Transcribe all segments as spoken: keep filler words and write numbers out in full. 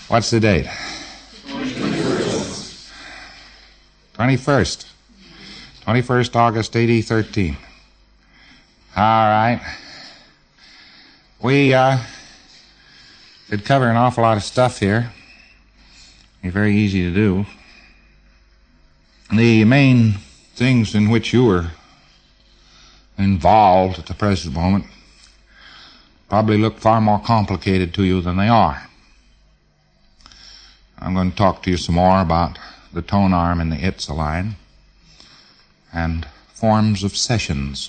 What's the date? twenty-first. twenty-first August, A D thirteen. All right. We, uh, could cover an awful lot of stuff here. It's very easy to do. The main things in which you were involved at the present moment probably look far more complicated to you than they are. I'm going to talk to you some more about the tone arm in the Itza line and forms of sessions.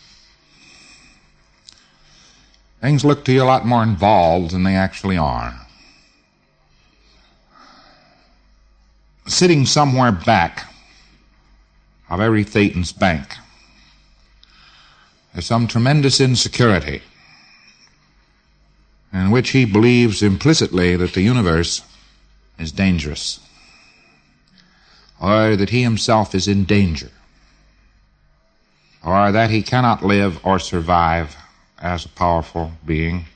Things look to you a lot more involved than they actually are. Sitting somewhere back of every Thetan's bank is some tremendous insecurity in which he believes implicitly that the universe is dangerous, or that he himself is in danger, or that he cannot live or survive as a powerful being.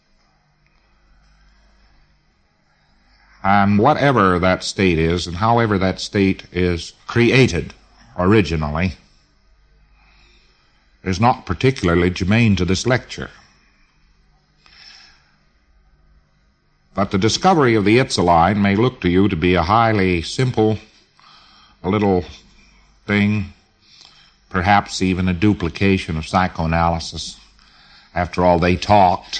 And whatever that state is, and however that state is created originally, is not particularly germane to this lecture. But the discovery of the Itza line may look to you to be a highly simple, a little thing, perhaps even a duplication of psychoanalysis. After all, they talked.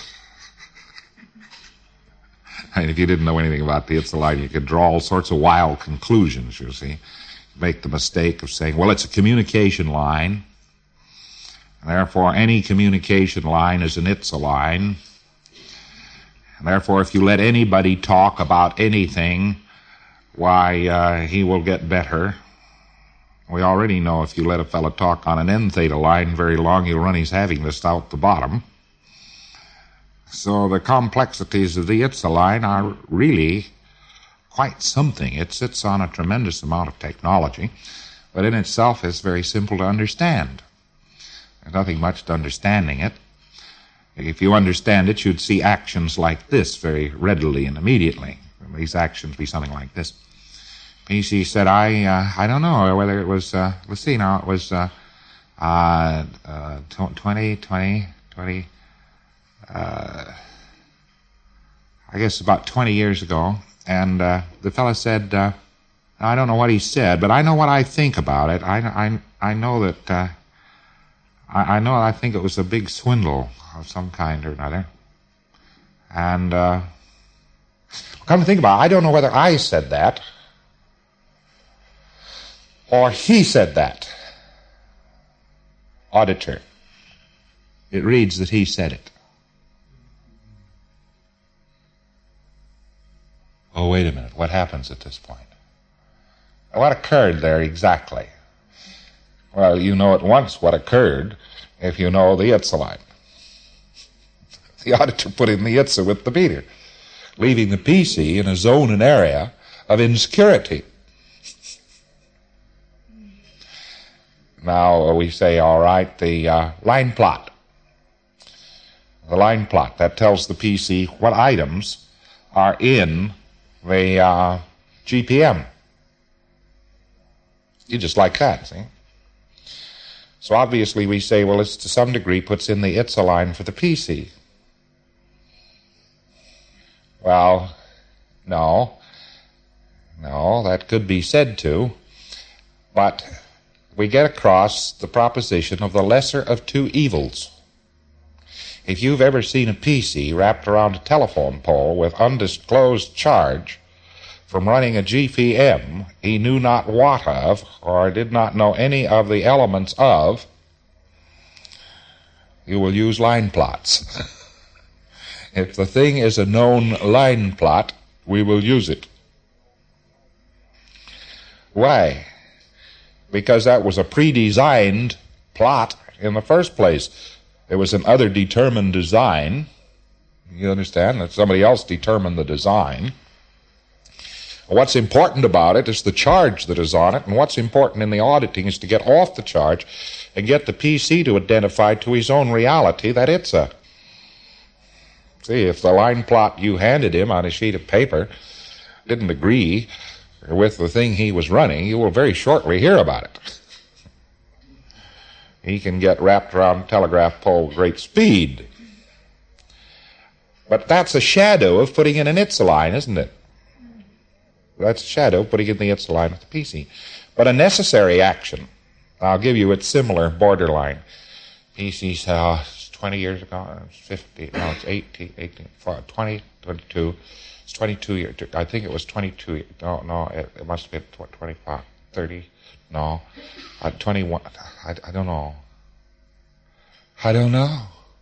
And if you didn't know anything about the Itza line, you could draw all sorts of wild conclusions, you see. Make the mistake of saying, well, it's a communication line, and therefore any communication line is an Itza line. And therefore, if you let anybody talk about anything, why, uh, he will get better. We already know if you let a fellow talk on an N theta line very long, he'll run his havingness out the bottom. So the complexities of the Itza line are really quite something. It sits on a tremendous amount of technology, but in itself is very simple to understand. There's nothing much to understanding it. If you understand it, you'd see actions like this very readily and immediately. These actions be something like this. P C said, I uh, I don't know whether it was, uh, let's see now, it was uh, uh, uh, twenty, twenty, twenty, uh, I guess about twenty years ago. And uh, the fellow said, uh, I don't know what he said, but I know what I think about it. I, I, I know that, uh, I, I know I think it was a big swindle of some kind or another. And uh, come to think about it, I don't know whether I said that or he said that. Auditor. It reads that he said it. Oh, wait a minute. What happens at this point? What occurred there exactly? Well, you know at once what occurred if you know the Itza line. The auditor put in the Itza with the meter, leaving the P C in a zone and area of insecurity. Now we say, all right, the uh, line plot. The line plot, that tells the P C what items are in the uh, G P M. You just like that, see? So obviously we say, well, it's to some degree puts in the Itza line for the P C. Well, no. No, that could be said to. But we get across the proposition of the lesser of two evils. If you've ever seen a P C wrapped around a telephone pole with undisclosed charge from running a G P M he knew not what of, or did not know any of the elements of, you will use line plots. If the thing is a known line plot, we will use it. Why? Because that was a pre-designed plot in the first place. There was an other determined design. You understand? That somebody else determined the design. What's important about it is the charge that is on it, and what's important in the auditing is to get off the charge and get the P C to identify to his own reality that it's a. See, if the line plot you handed him on a sheet of paper didn't agree with the thing he was running, you will very shortly hear about it. He can get wrapped around a telegraph pole with great speed. But that's a shadow of putting in an I T S A line, isn't it? That's a shadow of putting in the I T S A line with the P C. But a necessary action, I'll give you its similar borderline. P C said, twenty years ago, it's fifty, no, it's eighteen, eighteen, twenty, twenty-two. It's twenty-two years. I think it was twenty-two. No, no, it, it must have been twenty-five, thirty. No, uh, twenty-one. I, I don't know. I don't know.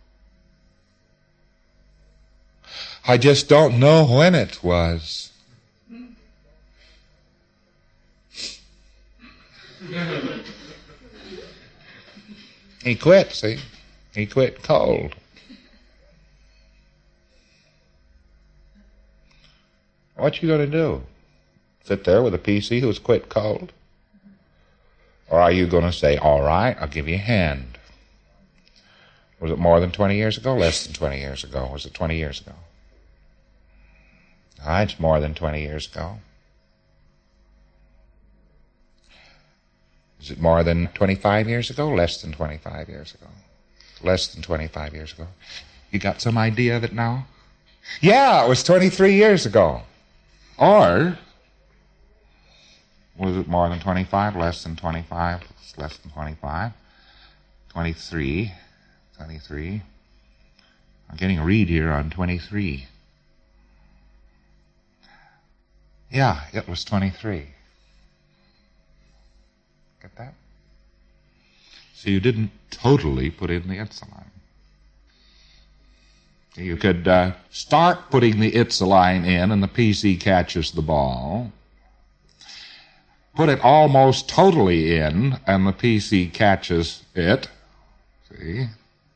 I just don't know when it was. He quit, see? He quit cold. What you going to do? Sit there with a P C who's quit cold? Or are you going to say, all right, I'll give you a hand? Was it more than twenty years ago? Less than twenty years ago? Was it twenty years ago? All right, it's more than twenty years ago. Is it more than twenty-five years ago? Less than twenty-five years ago? Less than twenty-five years ago. You got some idea of it now? Yeah, it was twenty-three years ago. Or, was it more than twenty-five? Less than twenty-five? It's less than twenty-five. twenty-three. twenty-three. I'm getting a read here on twenty-three. Yeah, it was twenty-three. Get that? So you didn't totally put in the I T S A line. You could uh, start putting the I T S A line in and the P C catches the ball. Put it almost totally in and the P C catches it. See?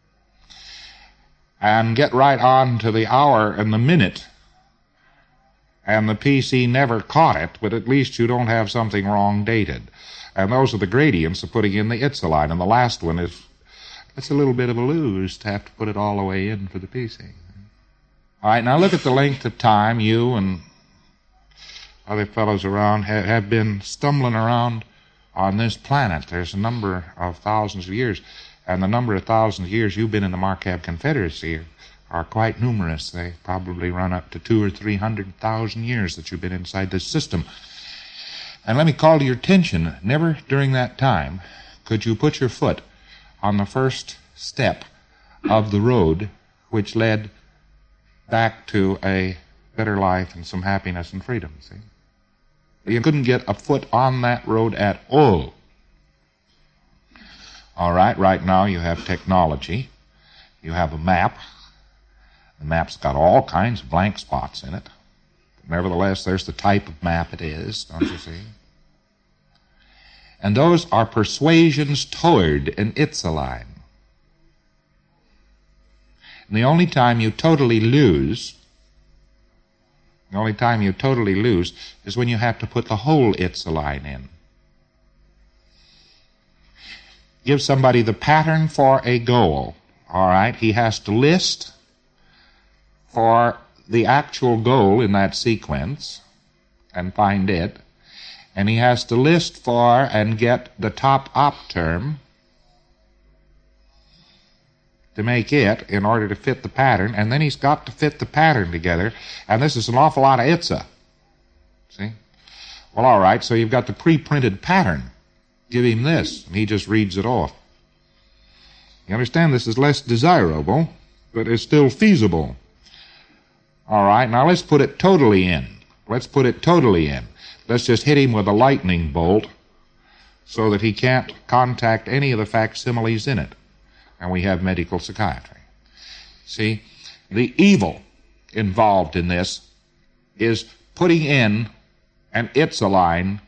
And get right on to the hour and the minute. And the P C never caught it, but at least you don't have something wrong dated. And those are the gradients of putting in the I T S A line. And the last one is, it's a little bit of a lose to have to put it all the way in for the P C. All right, now look at the length of time you and other fellows around have, have been stumbling around on this planet. There's a number of thousands of years, and the number of thousands of years you've been in the Marquette Confederacy are quite numerous. They probably run up to two or three hundred thousand years that you've been inside this system. And let me call to your attention, never during that time could you put your foot on the first step of the road which led back to a better life and some happiness and freedom, see? You couldn't get a foot on that road at all. All right, right now you have technology. You have a map. The map's got all kinds of blank spots in it. But nevertheless, there's the type of map it is, don't you see? And those are persuasions toward an I T S A line. And the only time you totally lose, the only time you totally lose is when you have to put the whole I T S A line in. Give somebody the pattern for a goal, all right? He has to list for the actual goal in that sequence and find it. And he has to list for and get the top op term to make it in order to fit the pattern, and then he's got to fit the pattern together, and this is an awful lot of I T S A. See? Well, all right, so you've got the pre-printed pattern. Give him this, and he just reads it off. You understand this is less desirable, but it's still feasible. All right, now let's put it totally in. Let's put it totally in. Let's just hit him with a lightning bolt so that he can't contact any of the facsimiles in it. And we have medical psychiatry. See, the evil involved in this is putting in an I T S A line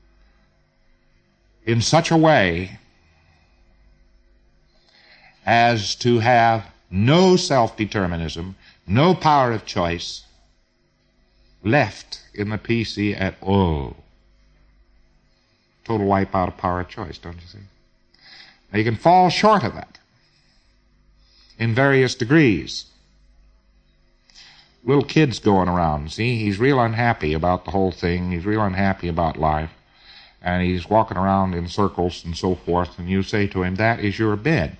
in such a way as to have no self-determinism, no power of choice left in the P C at all. Total wipeout of power of choice, don't you see? Now you can fall short of that in various degrees. little kids going around. See, he's real unhappy about the whole thing. He's real unhappy about life. And he's walking around in circles and so forth, and you say to him, that is your bed.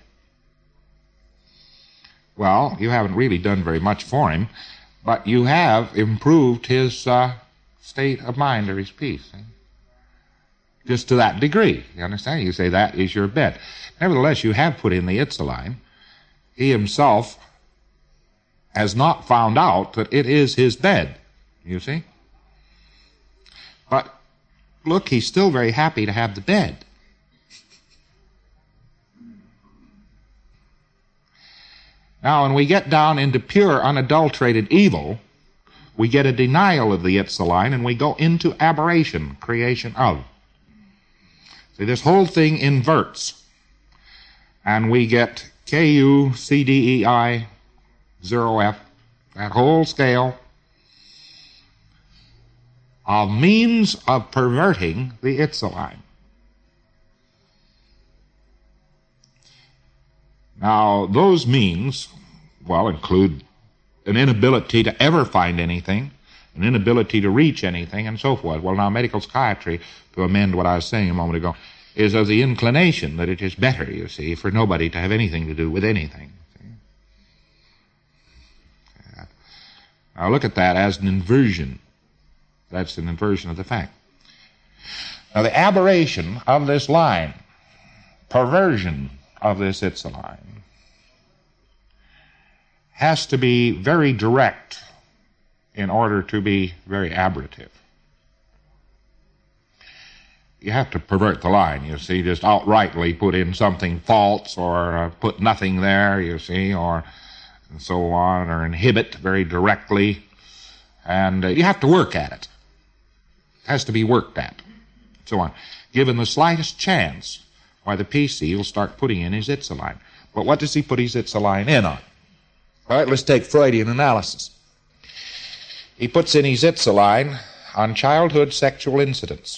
Well, you haven't really done very much for him, but you have improved his uh, state of mind or his peace. See? Just to that degree. You understand? You say, that is your bed. Nevertheless, you have put in the Itzaline. He himself has not found out that it is his bed. You see? But look, he's still very happy to have the bed. Now, when we get down into pure, unadulterated evil, we get a denial of the Itzaline, and we go into aberration, creation of. See, this whole thing inverts, and we get K U C D E I zero F, that whole scale of means of perverting the Itzaline. Now, those means, well, include an inability to ever find anything, an inability to reach anything, and so forth. Well, now, medical psychiatry, to amend what I was saying a moment ago, is of the inclination that it is better, you see, for nobody to have anything to do with anything. See? Now, look at that as an inversion. That's an inversion of the fact. Now, the aberration of this line, perversion of this Itzaline, has to be very direct in order to be very aberrative. You have to pervert the line, you see, just outrightly put in something false or uh, put nothing there, you see, or and so on, or inhibit very directly. And uh, you have to work at it. It has to be worked at, so on. Given the slightest chance, why, the P C will start putting in his Itzaline. But what does he put his Itzaline in on? All right, let's take Freudian analysis. He puts in his Itzaline on childhood sexual incidents.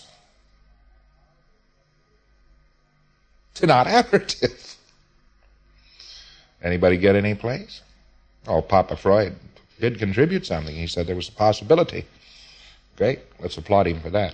It's not aberrative. Anybody get any place? Oh, Papa Freud did contribute something. He said there was a possibility. Great, let's applaud him for that.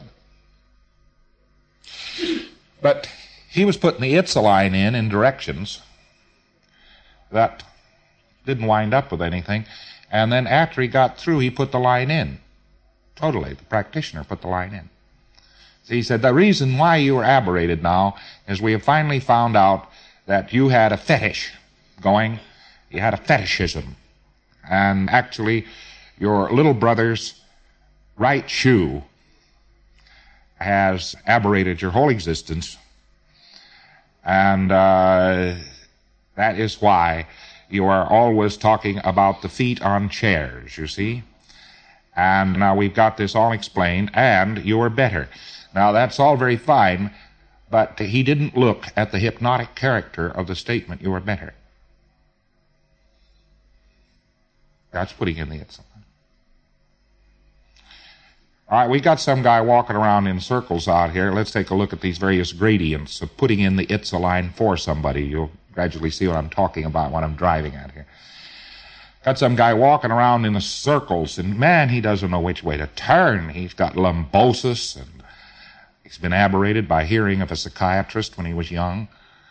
But he was putting the Itzaline in in directions that didn't wind up with anything. And then after he got through, he put the line in. Totally, the practitioner put the line in. So he said, the reason why you are aberrated now is we have finally found out that you had a fetish going. You had a fetishism. And actually, your little brother's right shoe has aberrated your whole existence. And uh, that is why you are always talking about the feet on chairs, you see. And now we've got this all explained, and you are better. Now, that's all very fine, but he didn't look at the hypnotic character of the statement, you are better. That's putting in the Itzaline. All right, we got some guy walking around in circles out here. Let's take a look at these various gradients of putting in the Itzaline for somebody. You'll gradually see what I'm talking about, what I'm driving at here. Got some guy walking around in the circles, and man, he doesn't know which way to turn. He's got lumbosis, and he's been aberrated by hearing of a psychiatrist when he was young.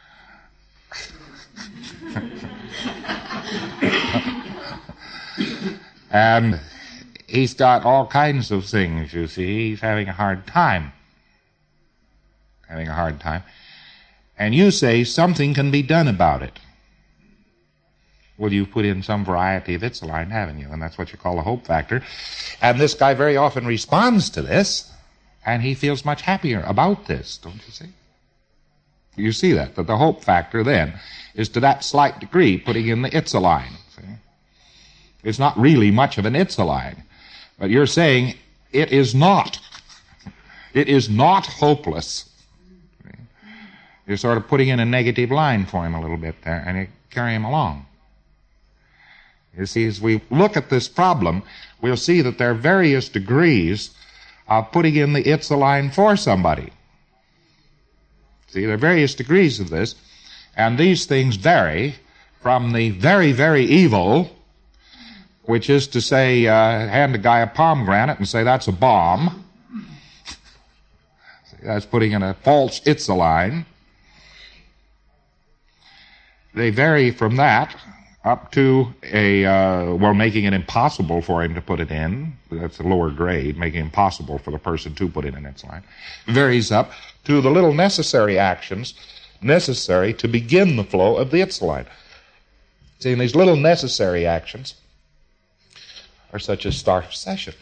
And he's got all kinds of things, you see. He's having a hard time. Having a hard time. And you say something can be done about it. Well, you've put in some variety of Itzaline, haven't you? And that's what you call a hope factor. And this guy very often responds to this, and he feels much happier about this, don't you see? You see that, that the hope factor then is to that slight degree putting in the Itzaline. See? It's not really much of an Itzaline, but you're saying it is not. It is not hopeless. See? You're sort of putting in a negative line for him a little bit there, and you carry him along. You see, as we look at this problem, we'll see that there are various degrees of putting in the Itzaline for somebody. See, there are various degrees of this, and these things vary from the very, very evil which is to say, uh, hand a guy a pomegranate and say that's a bomb. That's putting in a false Itzaline. They vary from that up to a, uh, well, making it impossible for him to put it in. That's a lower grade, making it impossible for the person to put in an Itzaline. Varies up to the little necessary actions necessary to begin the flow of the Itzaline. See, and these little necessary actions are such as start of session.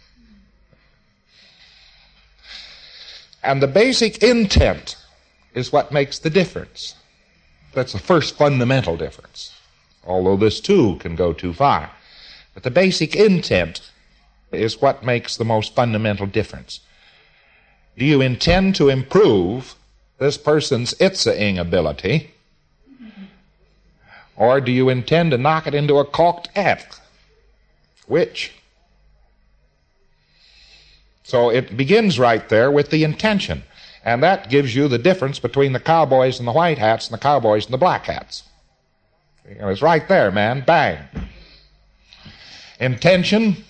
And the basic intent is what makes the difference. That's the first fundamental difference, although this too can go too far. But the basic intent is what makes the most fundamental difference. Do you intend to improve this person's Itza-ing ability, or do you intend to knock it into a cocked hat? Which? So it begins right there with the intention. And that gives you the difference between the cowboys and the white hats and the cowboys and the black hats. You know, it's right there, man. Bang. Intention.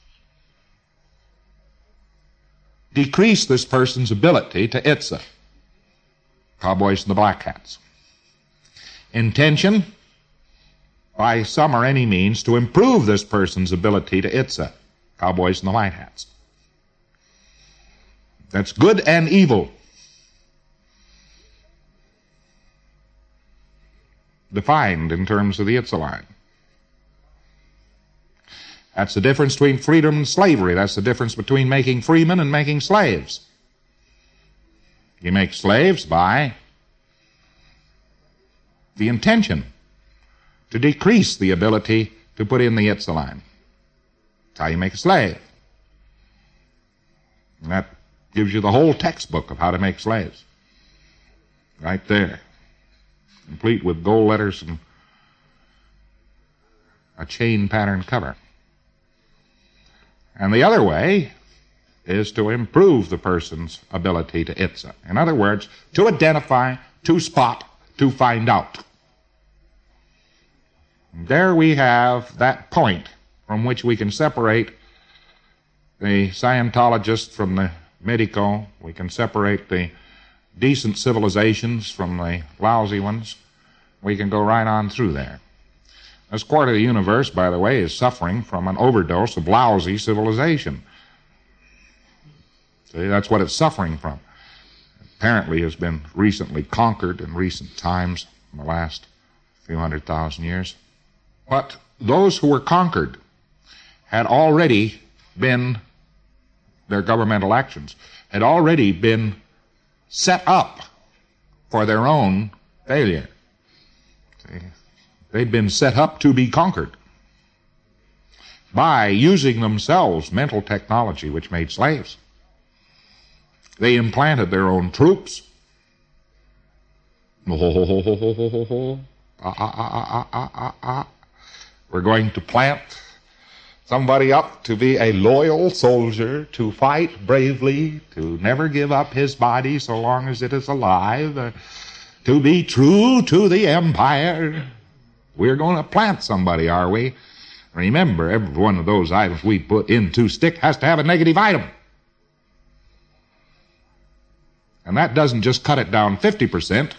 Decrease this person's ability to Itza. Cowboys and the black hats. Intention. By some or any means to improve this person's ability to Itza. Cowboys and the white hats. That's good and evil. Defined in terms of the Itzaline. That's the difference between freedom and slavery. That's the difference between making freemen and making slaves. You make slaves by the intention to decrease the ability to put in the Itzaline. That's how you make a slave. And that gives you the whole textbook of how to make slaves. Right there. Complete with gold letters and a chain pattern cover. And the other way is to improve the person's ability to Itza. In other words, to identify, to spot, to find out. And there we have that point from which we can separate the Scientologist from the medico. We can separate the decent civilizations from the lousy ones. We can go right on through there. This quarter of the universe, by the way, is suffering from an overdose of lousy civilization. See, that's what it's suffering from. Apparently has been recently conquered in recent times, in the last few hundred thousand years. But those who were conquered had already been, their governmental actions, had already been set up for their own failure. See? They'd been set up to be conquered by using themselves mental technology which made slaves. They implanted their own troops. We're going to plant somebody up to be a loyal soldier, to fight bravely, to never give up his body so long as it is alive, uh, to be true to the empire. We're going to plant somebody, are we? Remember, every one of those items we put into stick has to have a negative item. And that doesn't just cut it down fifty percent.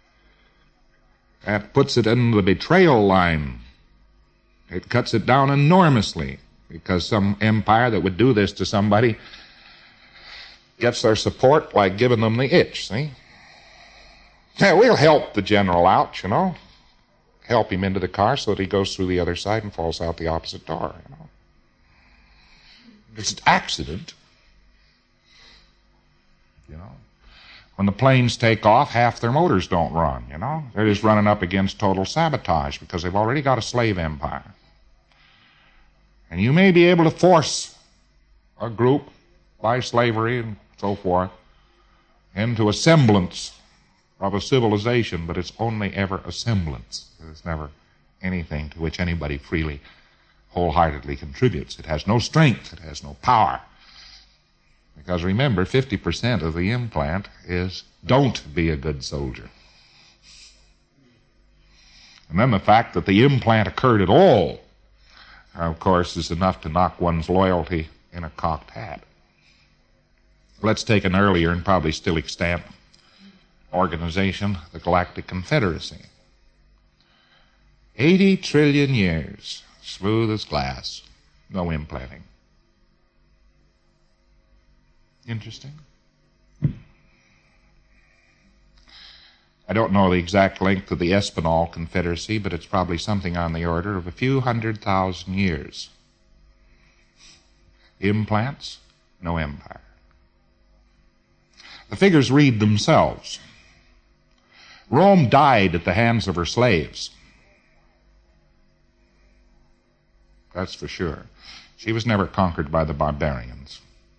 That puts it in the betrayal line. It cuts it down enormously, because some empire that would do this to somebody gets their support by giving them the itch, see? Yeah, we'll help the general out, you know. Help him into the car so that he goes through the other side and falls out the opposite door, you know. It's an accident. You know. When the planes take off, half their motors don't run, you know. They're just running up against total sabotage because they've already got a slave empire. And you may be able to force a group by slavery and so forth into a semblance of a civilization, but it's only ever a semblance. It's never anything to which anybody freely, wholeheartedly contributes. It has no strength. It has no power. Because remember, fifty percent of the implant is don't be a good soldier. And then the fact that the implant occurred at all of course, is enough to knock one's loyalty in a cocked hat. Let's take an earlier and probably still extant organization, the Galactic Confederacy. eighty trillion years, smooth as glass, no implanting. Interesting. I don't know the exact length of the Espinal Confederacy, but it's probably something on the order of a few hundred thousand years. Implants, no empire. The figures read themselves. Rome died at the hands of her slaves. That's for sure. She was never conquered by the barbarians.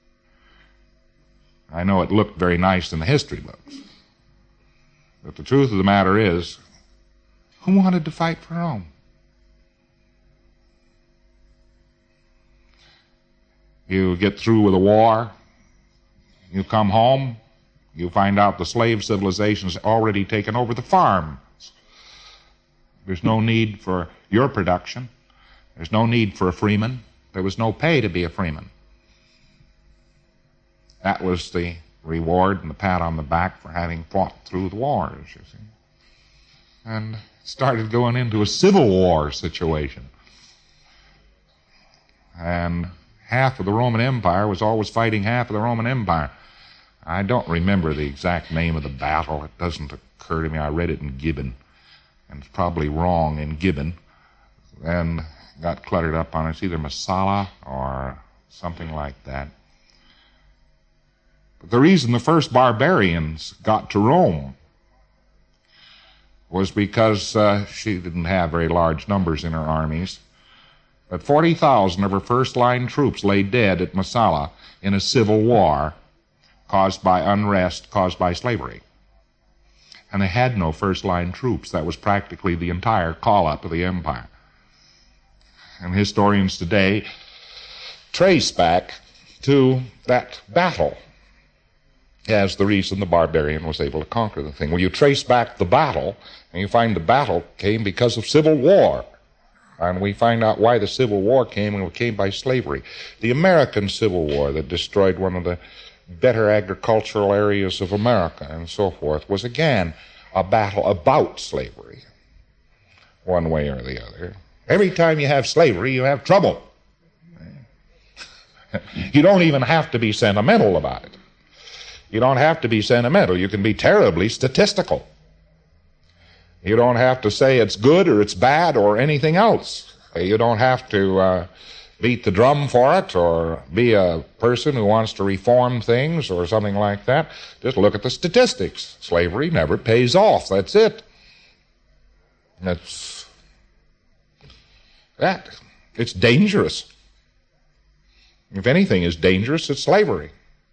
I know it looked very nice in the history books. But the truth of the matter is, who wanted to fight for Rome? You get through with a war, you come home, you find out the slave civilization's already taken over the farms. There's no need for your production. There's no need for a freeman. There was no pay to be a freeman. That was the reward and the pat on the back for having fought through the wars, you see. And started going into a civil war situation. And half of the Roman Empire was always fighting half of the Roman Empire. I don't remember the exact name of the battle. It doesn't occur to me. I read it in Gibbon, and it's probably wrong in Gibbon, and got cluttered up on it. It's either Massala or something like that. But the reason the first barbarians got to Rome was because uh, she didn't have very large numbers in her armies. But forty thousand of her first-line troops lay dead at Massala in a civil war caused by unrest, caused by slavery. And they had no first-line troops. That was practically the entire call-up of the empire. And historians today trace back to that battle as the reason the barbarian was able to conquer the thing. Well, you trace back the battle, and you find the battle came because of civil war. And we find out why the Civil War came, and it came by slavery. The American Civil War that destroyed one of the better agricultural areas of America and so forth was again a battle about slavery, one way or the other. Every time you have slavery, you have trouble. You don't even have to be sentimental about it. You don't have to be sentimental. You can be terribly statistical. You don't have to say it's good or it's bad or anything else. You don't have to uh, beat the drum for it or be a person who wants to reform things or something like that. Just look at the statistics. Slavery never pays off. That's it. That's that. It's dangerous. If anything is dangerous, it's slavery.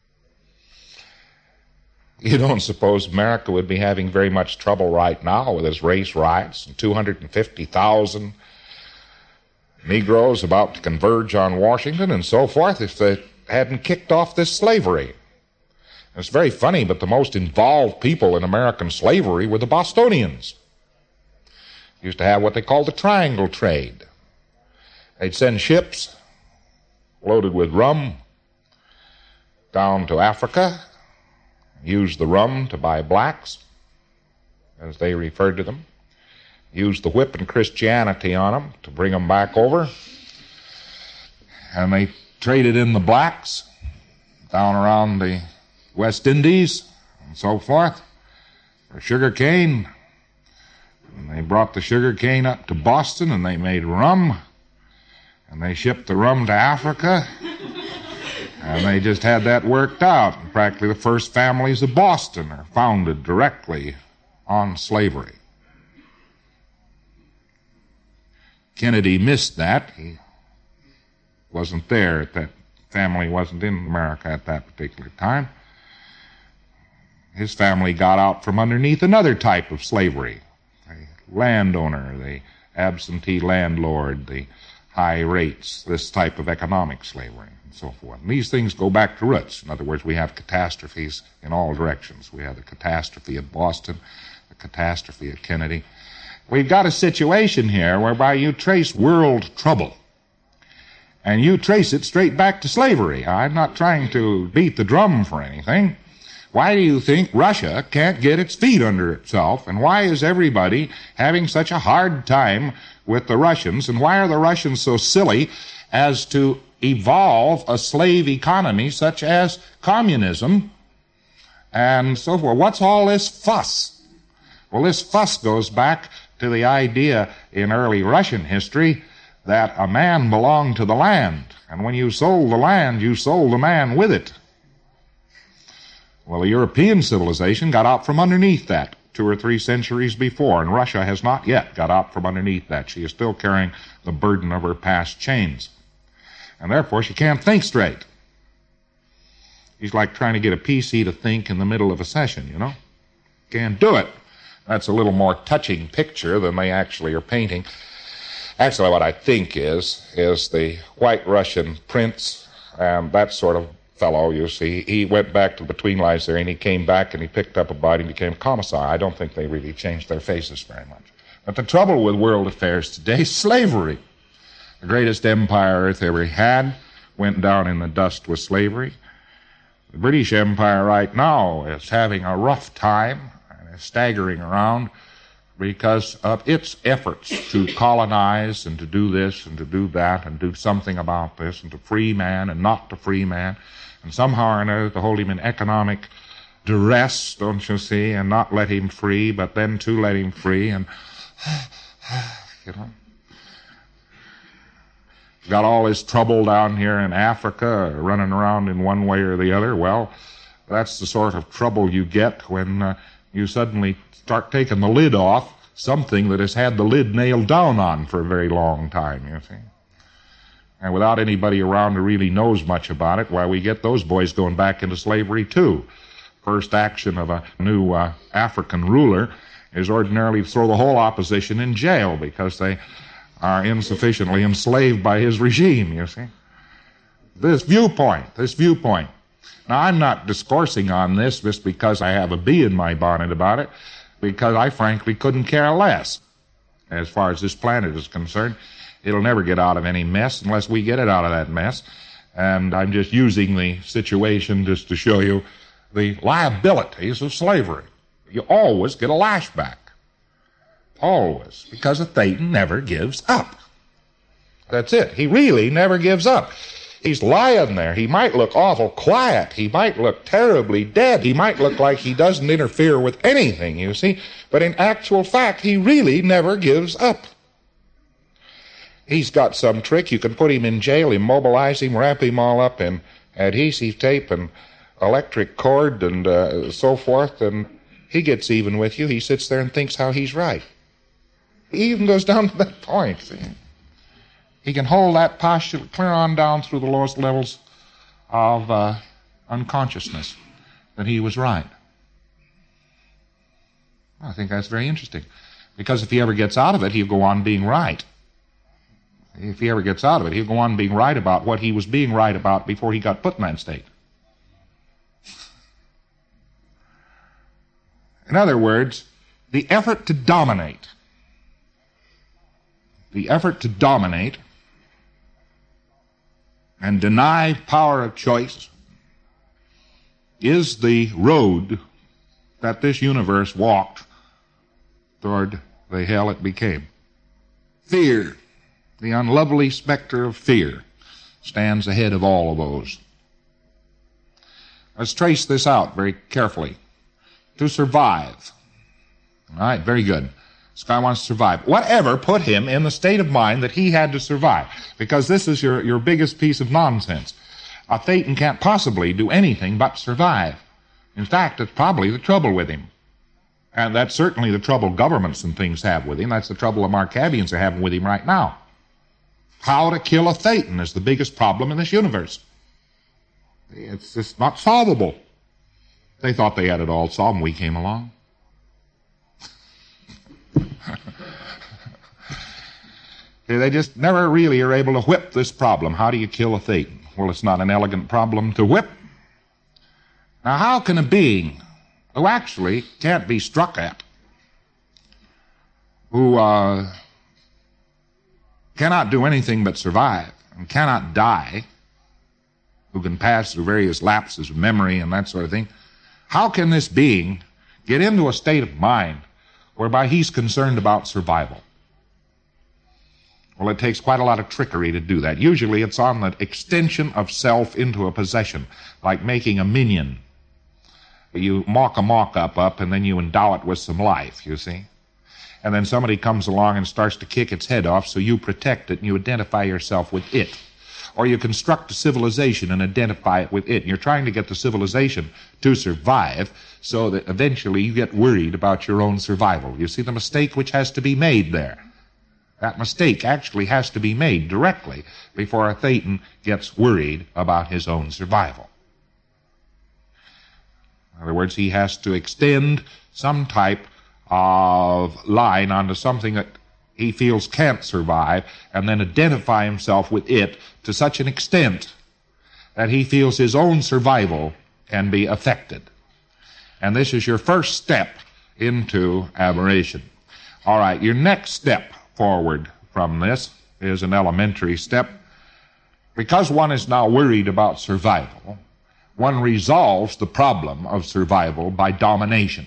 You don't suppose America would be having very much trouble right now with its race riots and two hundred fifty thousand Negroes about to converge on Washington and so forth if they hadn't kicked off this slavery. It's very funny, but the most involved people in American slavery were the Bostonians. Used to have what they called the triangle trade. They'd send ships loaded with rum down to Africa, use the rum to buy blacks, as they referred to them, use the whip and Christianity on them to bring them back over, and they traded in the blacks down around the West Indies and so forth for sugar cane, and they brought the sugar cane up to Boston and they made rum, and they shipped the rum to Africa. And they just had that worked out. And practically the first families of Boston are founded directly on slavery. Kennedy missed that. He wasn't there at that, family wasn't in America at that particular time. His family got out from underneath another type of slavery. The landowner, the absentee landlord, the high rates, this type of economic slavery. So forth. And these things go back to roots. In other words, we have catastrophes in all directions. We have the catastrophe at Boston, the catastrophe at Kennedy. We've got a situation here whereby you trace world trouble And you trace it straight back to slavery. I'm not trying to beat the drum for anything. Why do you think Russia can't get its feet under itself? And why is everybody having such a hard time with the Russians? And why are the Russians so silly as to evolve a slave economy such as communism and so forth? What's all this fuss? Well, this fuss goes back to the idea in early Russian history that a man belonged to the land, and when you sold the land, you sold the man with it. Well, the European civilization got out from underneath that two or three centuries before, and Russia has not yet got out from underneath that. She is still carrying the burden of her past chains, and therefore she can't think straight. She's like trying to get a P C to think in the middle of a session, you know? Can't do it. That's a little more touching picture than they actually are painting. Actually, what I think is, is the White Russian prince, and that sort of fellow, you see, he went back to Between Lies there, and he came back and he picked up a body and became a commissar. I don't think they really changed their faces very much. But the trouble with world affairs today is slavery. The greatest empire Earth ever had went down in the dust with slavery. The British Empire right now is having a rough time and is staggering around because of its efforts to colonize and to do this and to do that and do something about this and to free man and not to free man, and somehow or another to hold him in economic duress, don't you see, and not let him free, but then to let him free, and, you know. Got all this trouble down here in Africa, running around in one way or the other. Well, that's the sort of trouble you get when uh, you suddenly start taking the lid off something that has had the lid nailed down on for a very long time, you see. And without anybody around who really knows much about it, why, we get those boys going back into slavery too. First action of a new uh, African ruler is ordinarily to throw the whole opposition in jail because they are insufficiently enslaved by his regime, you see. This viewpoint, this viewpoint. Now, I'm not discoursing on this just because I have a bee in my bonnet about it, because I frankly couldn't care less. As far as this planet is concerned, it'll never get out of any mess unless we get it out of that mess. And I'm just using the situation just to show you the liabilities of slavery. You always get a lashback. Always. Because a Thetan never gives up. That's it. He really never gives up. He's lying there. He might look awful quiet. He might look terribly dead. He might look like he doesn't interfere with anything, you see. But in actual fact, he really never gives up. He's got some trick. You can put him in jail, immobilize him, wrap him all up in adhesive tape and electric cord and uh, so forth, and he gets even with you. He sits there and thinks how he's right. He even goes down to that point, see. He can hold that posture clear on down through the lowest levels of uh, unconsciousness that he was right. Well, I think that's very interesting. Because if he ever gets out of it, he'll go on being right. If he ever gets out of it, he'll go on being right about what he was being right about before he got put in that state. In other words, the effort to dominate, the effort to dominate and deny power of choice is the road that this universe walked toward the hell it became. Fear, the unlovely specter of fear, stands ahead of all of those. Let's trace this out very carefully. To survive. All right, very good. This guy wants to survive. Whatever put him in the state of mind that he had to survive? Because this is your, your biggest piece of nonsense. A Thetan can't possibly do anything but survive. In fact, it's probably the trouble with him. And that's certainly the trouble governments and things have with him. That's the trouble the Markavians are having with him right now. How to kill a Thetan is the biggest problem in this universe. It's just not solvable. They thought they had it all solved when we came along. They just never really are able to whip this problem. How do you kill a Thetan? Well, it's not an elegant problem to whip. Now, how can a being who actually can't be struck at, who uh, cannot do anything but survive, and cannot die, who can pass through various lapses of memory and that sort of thing, how can this being get into a state of mind whereby he's concerned about survival? Well, it takes quite a lot of trickery to do that. Usually it's on the extension of self into a possession, like making a minion. You mock a mock-up up, and then you endow it with some life, you see. And then somebody comes along and starts to kick its head off, so you protect it and you identify yourself with it. Or you construct a civilization and identify it with it. And you're trying to get the civilization to survive so that eventually you get worried about your own survival. You see the mistake which has to be made there. That mistake actually has to be made directly before a Thetan gets worried about his own survival. In other words, he has to extend some type of line onto something that he feels can't survive, and then identify himself with it to such an extent that he feels his own survival can be affected. And this is your first step into aberration. All right, your next step forward from this is an elementary step. Because one is now worried about survival, one resolves the problem of survival by domination.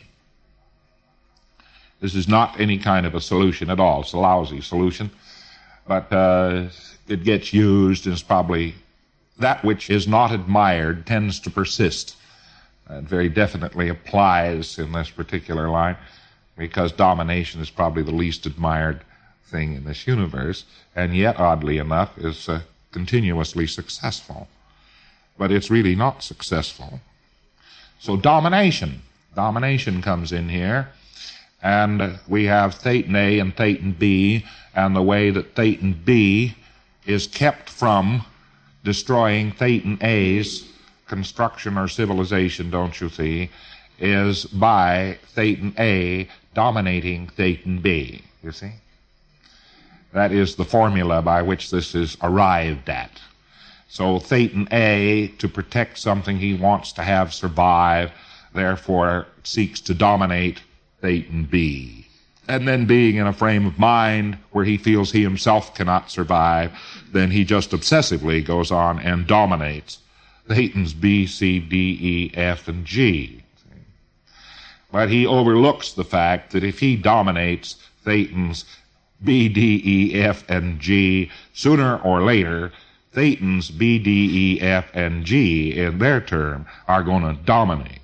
This is not any kind of a solution at all. It's a lousy solution, but uh, it gets used, and it's probably that which is not admired tends to persist. It very definitely applies in this particular line, because domination is probably the least admired thing in this universe, and yet, oddly enough, is uh, continuously successful. But it's really not successful. So domination. Domination comes in here. And we have Thetan A and Thetan B, and the way that Thetan B is kept from destroying Thetan A's construction or civilization, don't you see, is by Thetan A dominating Thetan B, you see. That is the formula by which this is arrived at. So Thetan A, to protect something he wants to have survive, therefore seeks to dominate Thetan B. And then being in a frame of mind where he feels he himself cannot survive, then he just obsessively goes on and dominates Thetans B, C, D, E, F, and G. But he overlooks the fact that if he dominates Thetans B, D, E, F, and G, sooner or later, Thetans B, D, E, F, and G, in their turn, are going to dominate.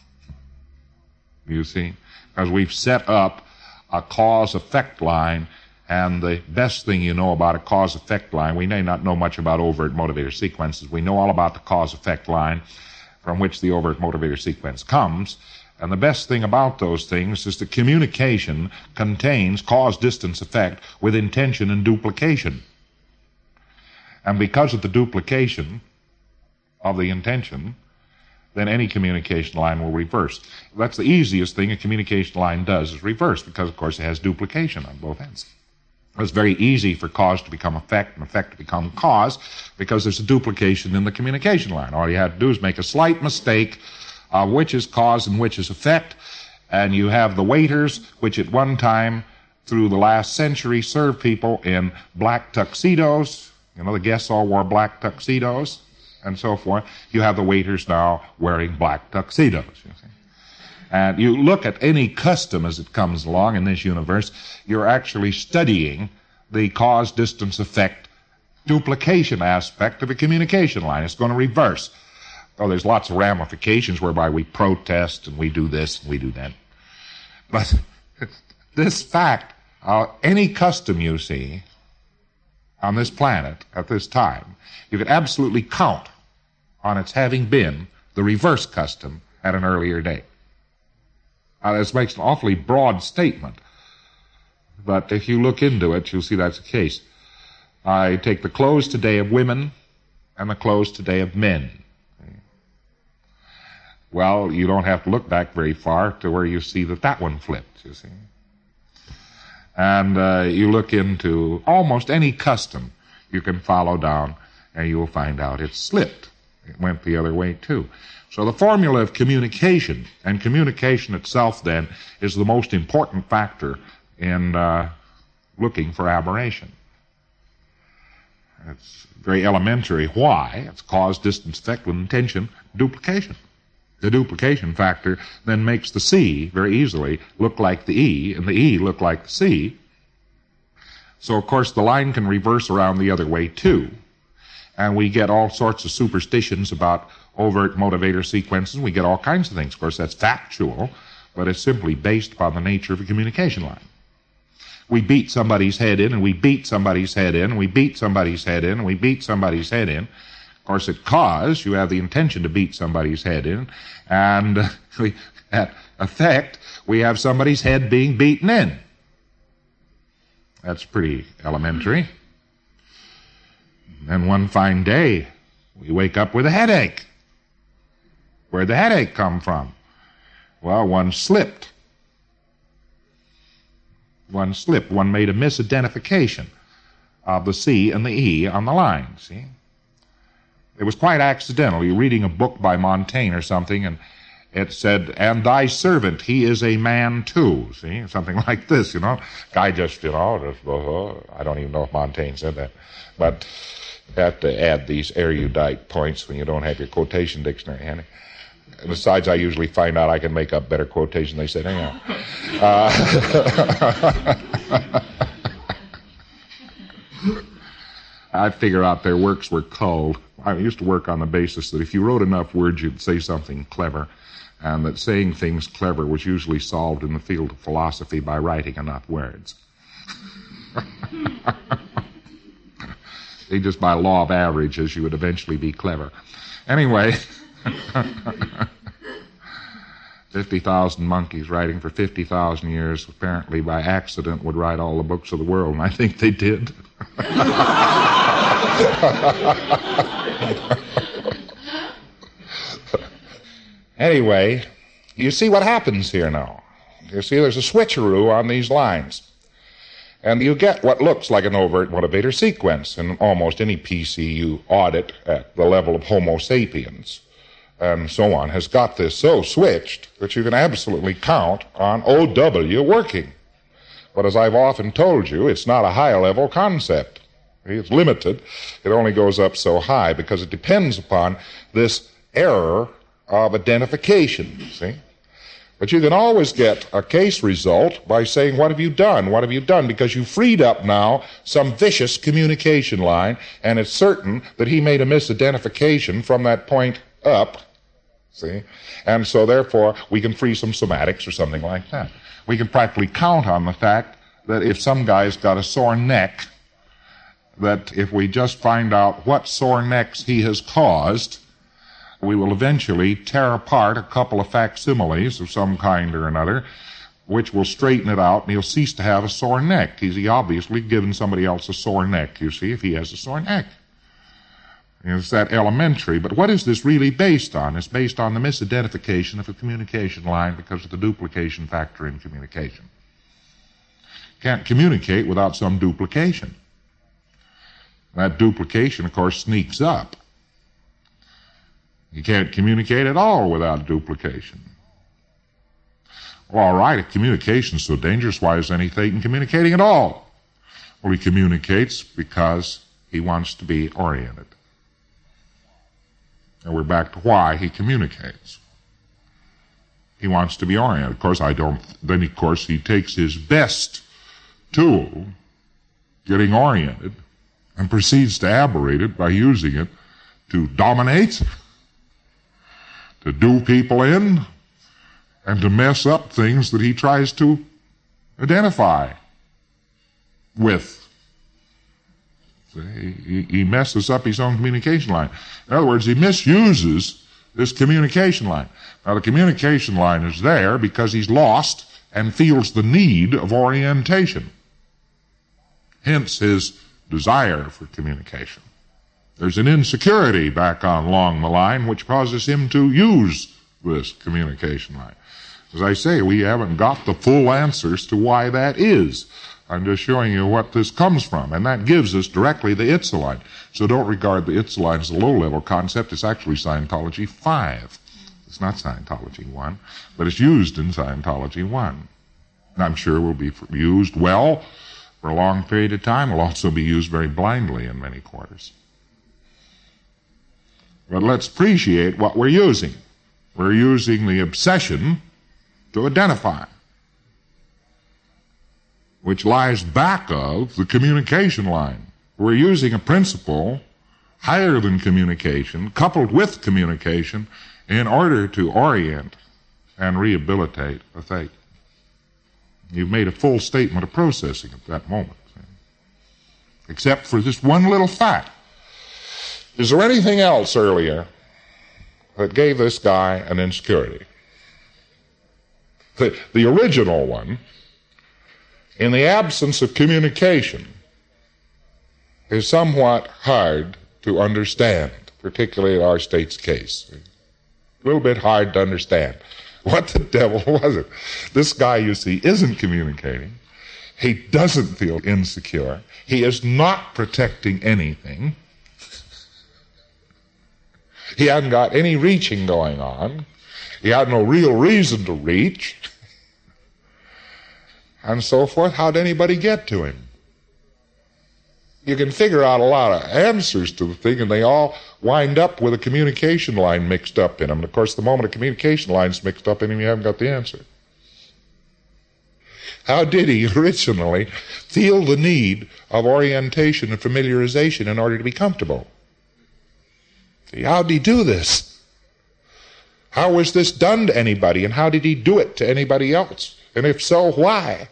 You see? Because we've set up a cause-effect line, and the best thing you know about a cause-effect line, we may not know much about overt motivator sequences. We know all about the cause-effect line from which the overt motivator sequence comes, and the best thing about those things is that communication contains cause-distance-effect with intention and duplication. And because of the duplication of the intention, then any communication line will reverse. That's the easiest thing a communication line does, is reverse, because, of course, it has duplication on both ends. It's very easy for cause to become effect and effect to become cause, because there's a duplication in the communication line. All you have to do is make a slight mistake of which is cause and which is effect, and you have the waiters, which at one time, through the last century, served people in black tuxedos. You know, the guests all wore black tuxedos, and so forth. You have the waiters now wearing black tuxedos, you see. And you look at any custom as it comes along in this universe, you're actually studying the cause, distance, effect, duplication aspect of a communication line. It's going to reverse. Oh, there's lots of ramifications whereby we protest and we do this and we do that. But this fact, uh, any custom you see on this planet at this time, you can absolutely count on its having been the reverse custom at an earlier date. Now, this makes an awfully broad statement, but if you look into it, you'll see that's the case. I take the clothes today of women and the clothes today of men. Well, you don't have to look back very far to where you see that that one flipped, you see. And uh, you look into almost any custom you can follow down, and you will find out it's slipped. It went the other way, too. So the formula of communication, and communication itself, then, is the most important factor in uh, looking for aberration. It's very elementary. Why? It's cause, distance, effect with intention, duplication. The duplication factor then makes the C very easily look like the E, and the E look like the C. So, of course, the line can reverse around the other way, too. And we get all sorts of superstitions about overt motivator sequences. We get all kinds of things. Of course, that's factual, but it's simply based upon the nature of a communication line. We beat somebody's head in, and we beat somebody's head in, and we beat somebody's head in, and we beat somebody's head in. Of course, at cause, you have the intention to beat somebody's head in, and uh, we, at effect, we have somebody's head being beaten in. That's pretty elementary. Then one fine day, we wake up with a headache. Where'd the headache come from? Well, one slipped. One slipped. One made a misidentification of the C and the E on the line, see? It was quite accidental. You're reading a book by Montaigne or something, and it said, and thy servant, he is a man too, see? Something like this, you know. Guy just, you know, just, uh, I don't even know if Montaigne said that. But you have to add these erudite points when you don't have your quotation dictionary handy. And besides, I usually find out I can make up better quotation than they said anyhow. Uh, I figure out their works were culled. I used to work on the basis that if you wrote enough words, you'd say something clever, and that saying things clever was usually solved in the field of philosophy by writing enough words. See, just by law of averages, you would eventually be clever. Anyway, fifty thousand monkeys writing for fifty thousand years, apparently by accident, would write all the books of the world, and I think they did. Anyway, you see what happens here now. You see there's a switcheroo on these lines. And you get what looks like an overt motivator sequence in almost any P C you audit at the level of Homo sapiens and so on, has got this so switched that you can absolutely count on O W working. But as I've often told you, it's not a high-level concept. It's limited. It only goes up so high because it depends upon this error of identification, see? But you can always get a case result by saying, what have you done? What have you done? Because you freed up now some vicious communication line, and it's certain that he made a misidentification from that point up, see? And so therefore, we can free some somatics or something like that. We can practically count on the fact that if some guy's got a sore neck, that if we just find out what sore necks he has caused, we will eventually tear apart a couple of facsimiles of some kind or another, which will straighten it out, and he'll cease to have a sore neck. He's obviously given somebody else a sore neck, you see, if he has a sore neck. It's that elementary. But what is this really based on? It's based on the misidentification of a communication line because of the duplication factor in communication. Can't communicate without some duplication. That duplication, of course, sneaks up. You can't communicate at all without duplication. Well, all right, if communication's so dangerous, why is anything communicating at all? Well, he communicates because he wants to be oriented. And we're back to why he communicates. He wants to be oriented. Of course, I don't, then of course he takes his best tool, getting oriented, and proceeds to aberrate it by using it to dominate, to do people in, and to mess up things that he tries to identify with. He, he messes up his own communication line. In other words, he misuses this communication line. Now, the communication line is there because he's lost and feels the need of orientation. Hence his desire for communication. There's an insecurity back on along the line which causes him to use this communication line. As I say, we haven't got the full answers to why that is. I'm just showing you what this comes from, and that gives us directly the Itzeline. So don't regard the Itzeline as a low-level concept. It's actually Scientology five. It's not Scientology one, but it's used in Scientology one. And I'm sure will be used well for a long period of time will also be used very blindly in many quarters. But let's appreciate what we're using. We're using the obsession to identify, which lies back of the communication line. We're using a principle higher than communication, coupled with communication, in order to orient and rehabilitate a thing. You've made a full statement of processing at that moment, except for this one little fact. Is there anything else earlier that gave this guy an insecurity? The, the original one, in the absence of communication, is somewhat hard to understand, particularly in our state's case. A little bit hard to understand. What the devil was it? This guy, you see, isn't communicating. He doesn't feel insecure. He is not protecting anything. He hadn't got any reaching going on. He had no real reason to reach. And so forth. How'd anybody get to him? You can figure out a lot of answers to the thing, and they all wind up with a communication line mixed up in them. And of course, the moment a communication line's mixed up in him, you haven't got the answer. How did he originally feel the need of orientation and familiarization in order to be comfortable? See, how did he do this? How was this done to anybody, and how did he do it to anybody else? And if so, why?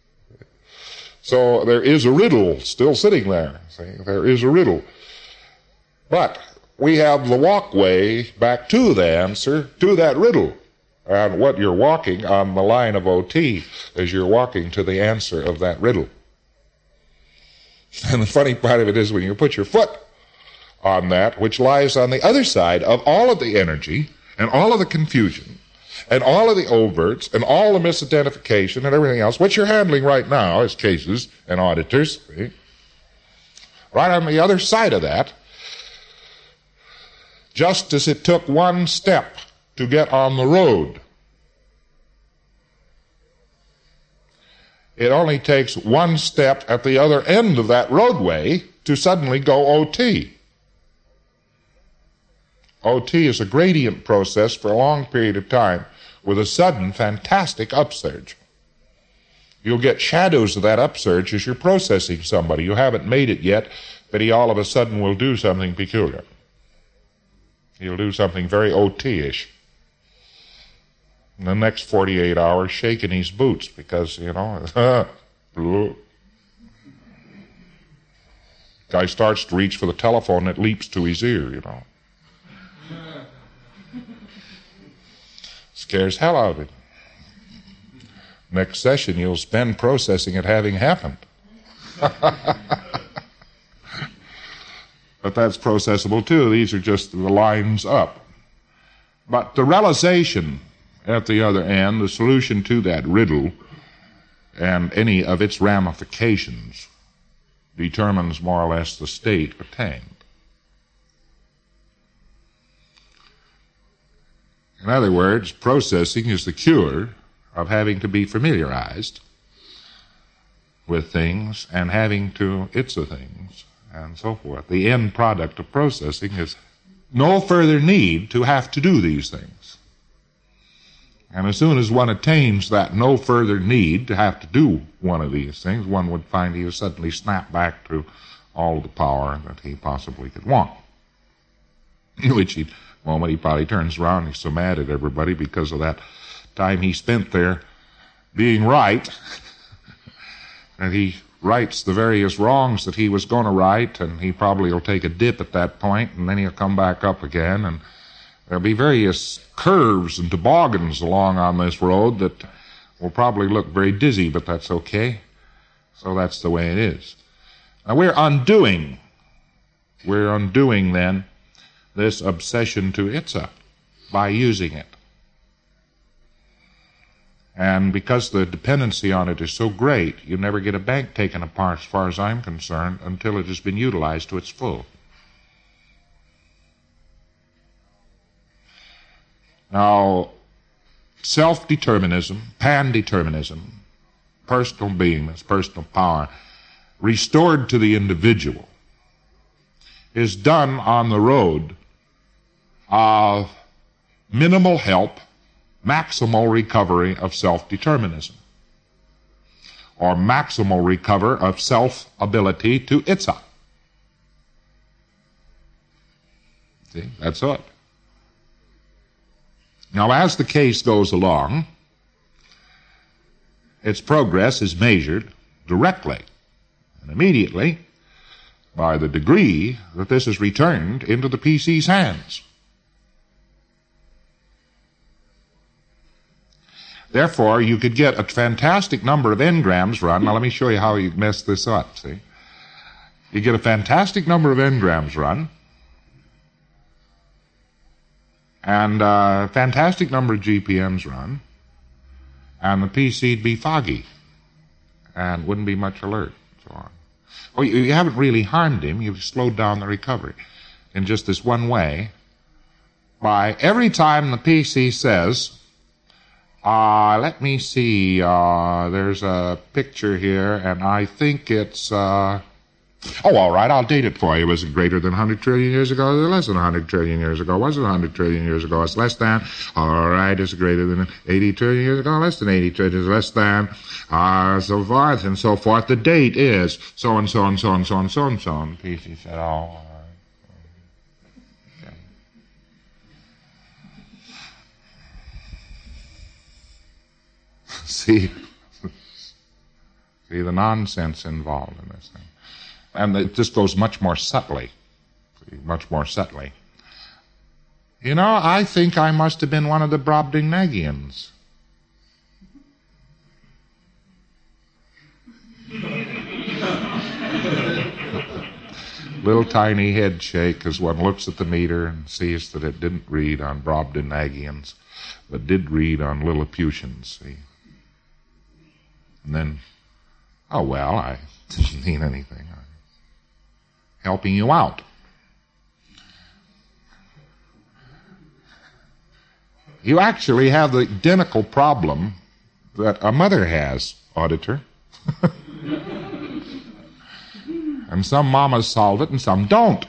So there is a riddle still sitting there. See, there is a riddle. But we have the walkway back to the answer, to that riddle. And what you're walking on the line of O T is you're walking to the answer of that riddle. And the funny part of it is when you put your foot on that, which lies on the other side of all of the energy and all of the confusion and all of the overts and all the misidentification and everything else, which you're handling right now as cases and auditors, see? Right on the other side of that, just as it took one step to get on the road, it only takes one step at the other end of that roadway to suddenly go O T. O T is a gradient process for a long period of time with a sudden fantastic upsurge. You'll get shadows of that upsurge as you're processing somebody. You haven't made it yet, but he all of a sudden will do something peculiar. He'll do something very O T-ish. In the next forty-eight hours, shaking his boots because, you know, guy starts to reach for the telephone, it leaps to his ear, you know. Scares hell out of him. Next session, you'll spend processing it having happened. But that's processable too. These are just the lines up. But the realization at the other end, the solution to that riddle and any of its ramifications determines more or less the state attained. In other words, processing is the cure of having to be familiarized with things and having to itza things and so forth. The end product of processing is no further need to have to do these things. And as soon as one attains that no further need to have to do one of these things, one would find he would suddenly snap back to all the power that he possibly could want. Which he, the moment he probably turns around, he's so mad at everybody because of that time he spent there being right, and he rights the various wrongs that he was going to right, and he probably will take a dip at that point, and then he'll come back up again, and there'll be various curves and toboggans along on this road that will probably look very dizzy, but that's okay. So that's the way it is. Now we're undoing, we're undoing then this obsession to itza by using it. And because the dependency on it is so great, you never get a bank taken apart, as far as I'm concerned, until it has been utilized to its full. Now, self-determinism, pan-determinism, personal beingness, personal power, restored to the individual is done on the road of minimal help, maximal recovery of self-determinism, or maximal recover of self-ability to itself. See, that's it. Now, as the case goes along, its progress is measured directly and immediately by the degree that this is returned into the P C's hands. Therefore, you could get a fantastic number of engrams run. Now, let me show you how you mess this up, see? You get a fantastic number of engrams run, and a fantastic number of G P Ms run, and the P C'd be foggy and wouldn't be much alert, so on. Well, you, you haven't really harmed him. You've slowed down the recovery in just this one way by every time the P C says, Uh, let me see, uh, there's a picture here, and I think it's, uh, oh, all right, I'll date it for you. Was it greater than one hundred trillion years ago? Is it less than one hundred trillion years ago? Was it one hundred trillion years ago? It's less than. All right, is it greater than eighty trillion years ago? Less than eighty trillion, is less than, uh, so forth and so forth. The date is so and so and so and so and so and so. And P C said, oh, See, see the nonsense involved in this thing. And it just goes much more subtly, see, much more subtly. You know, I think I must have been one of the Brobdingnagians. Little tiny head shake as one looks at the meter and sees that it didn't read on Brobdingnagians, but did read on Lilliputians, see. And then, oh, well, I didn't mean anything. I'm helping you out. You actually have the identical problem that a mother has, auditor. And some mamas solve it and some don't.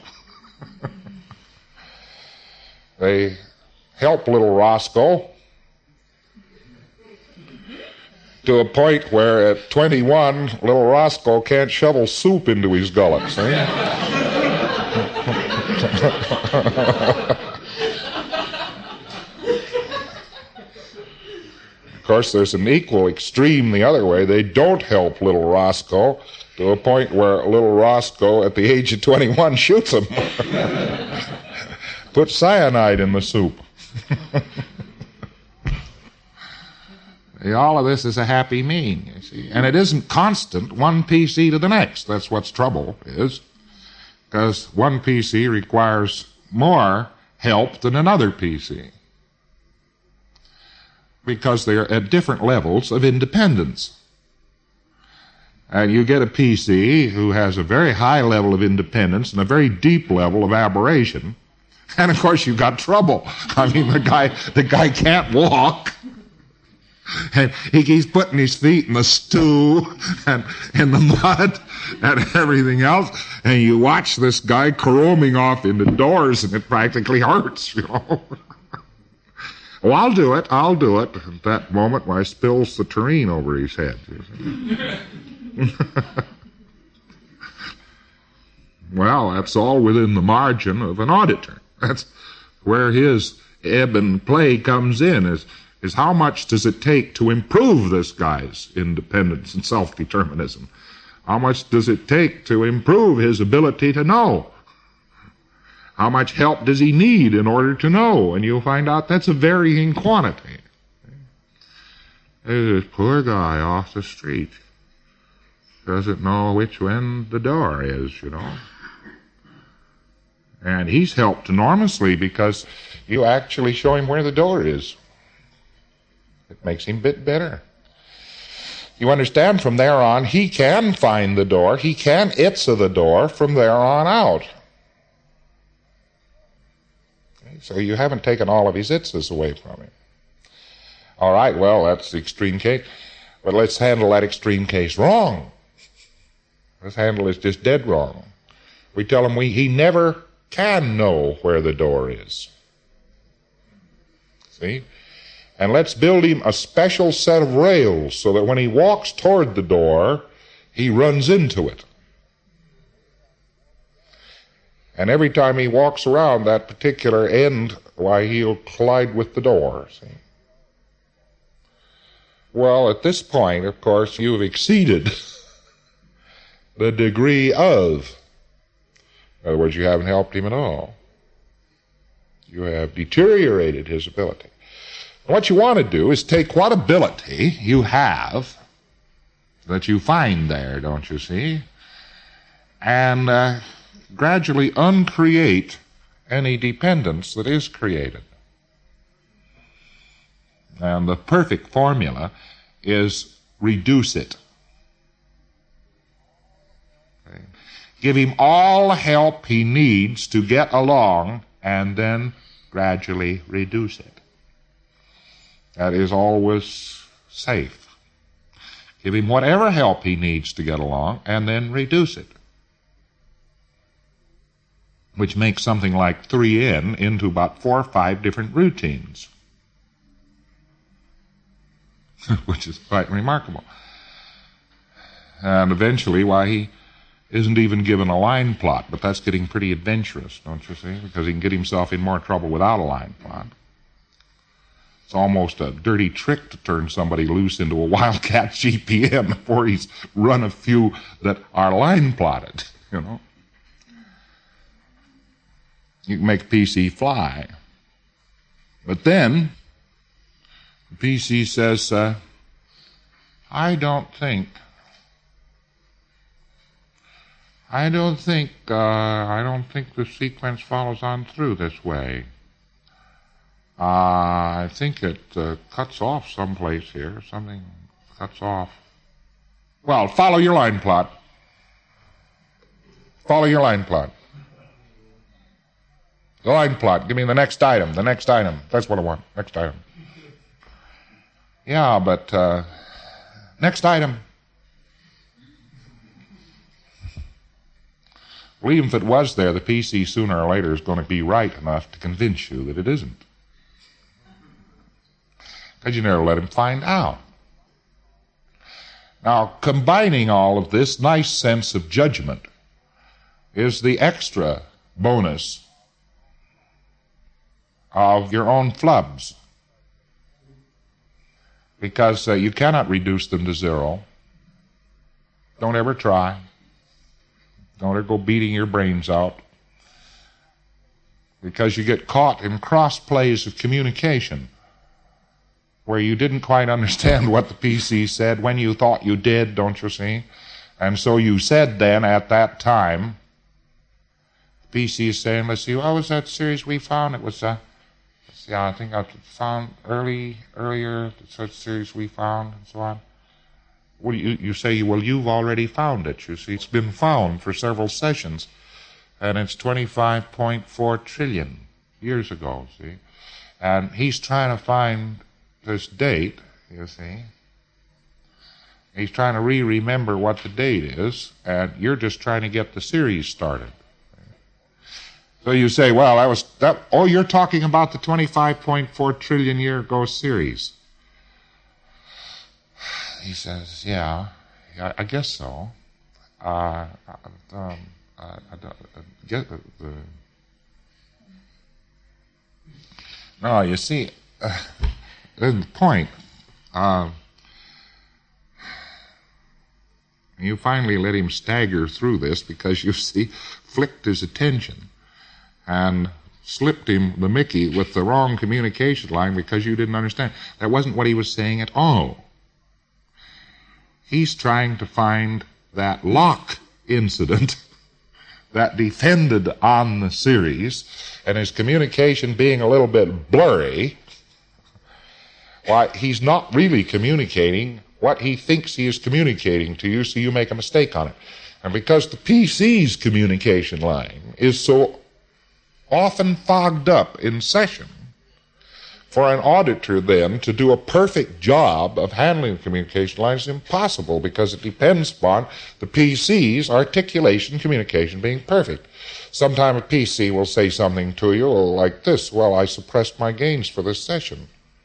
They help little Roscoe to a point where at twenty-one, little Roscoe can't shovel soup into his gullet, see? Of course, there's an equal extreme the other way. They don't help little Roscoe to a point where little Roscoe at the age of twenty-one shoots him. Put cyanide in the soup. All of this is a happy mean, you see. And it isn't constant, one P C to the next. That's what's trouble is. Because one P C requires more help than another P C. Because they're at different levels of independence. And you get a P C who has a very high level of independence and a very deep level of aberration. And of course you've got trouble. I mean, the guy, the guy can't walk. And he keeps putting his feet in the stew and in the mud and everything else. And you watch this guy caroming off into doors and it practically hurts, you know. Well, I'll do it, I'll do it. At that moment, I spills the tureen over his head. Well, that's all within the margin of an auditor. That's where his ebb and play comes in, is is how much does it take to improve this guy's independence and self-determinism? How much does it take to improve his ability to know? How much help does he need in order to know? And you'll find out that's a varying quantity. There's this poor guy off the street. Doesn't know which way the door is, you know. And he's helped enormously because you actually show him where the door is. It makes him a bit better. You understand, from there on, he can find the door. He can itza the door from there on out. Okay, so you haven't taken all of his itzas away from him. All right, well, that's the extreme case. But let's handle that extreme case wrong. This handle is just dead wrong. We tell him we, he never can know where the door is. See? And let's build him a special set of rails so that when he walks toward the door, he runs into it. And every time he walks around that particular end, why, he'll collide with the door. See? Well, at this point, of course, you've exceeded the degree of. In other words, you haven't helped him at all. You have deteriorated his ability. What you want to do is take what ability you have that you find there, don't you see, and uh, gradually uncreate any dependence that is created. And the perfect formula is reduce it. Okay. Give him all the help he needs to get along, and then gradually reduce it. That is always safe. Give him whatever help he needs to get along, and then reduce it. Which makes something like three N into about four or five different routines. Which is quite remarkable. And eventually, why, he isn't even given a line plot, but that's getting pretty adventurous, don't you see? Because he can get himself in more trouble without a line plot. It's almost a dirty trick to turn somebody loose into a wildcat G P M before he's run a few that are line plotted, you know. You can make a P C fly. But then, the P C says, uh, I don't think, I don't think, uh, I don't think the sequence follows on through this way. Uh, I think it uh, cuts off someplace here. Something cuts off. Well, follow your line plot. Follow your line plot. The line plot. Give me the next item. The next item. That's what I want. Next item. Yeah, but uh, next item. Well, even if it was there, the P C sooner or later is going to be right enough to convince you that it isn't. Because you never let him find out. Now, combining all of this nice sense of judgment is the extra bonus of your own flubs. Because uh, you cannot reduce them to zero. Don't ever try. Don't ever go beating your brains out. Because you get caught in cross plays of communication where you didn't quite understand what the P C said when you thought you did, don't you see? And so you said then at that time, the P C is saying, let's see, what was that series we found? It was, uh, let's see, I think I found early, earlier, such series we found, and so on. Well, you, you say, well, you've already found it, you see. It's been found for several sessions, and it's twenty-five point four trillion years ago, see? And he's trying to find this date, you see. He's trying to re-remember what the date is, and you're just trying to get the series started. So you say, well, that was, that. oh, you're talking about the twenty-five point four trillion year ago series. He says, yeah, I, I guess so. Uh, um, I, I, I get the, the... No, you see, uh, the point. Uh, you finally let him stagger through this because, you see, flicked his attention and slipped him the Mickey with the wrong communication line because you didn't understand. That wasn't what he was saying at all. He's trying to find that lock incident that depended on the series, and his communication being a little bit blurry, why, he's not really communicating what he thinks he is communicating to you, so you make a mistake on it. And because the P C's communication line is so often fogged up in session, For an auditor, then, to do a perfect job of handling the communication line is impossible because it depends upon the P C's articulation communication being perfect. Sometime a P C will say something to you like this: well, I suppressed my gains for this session.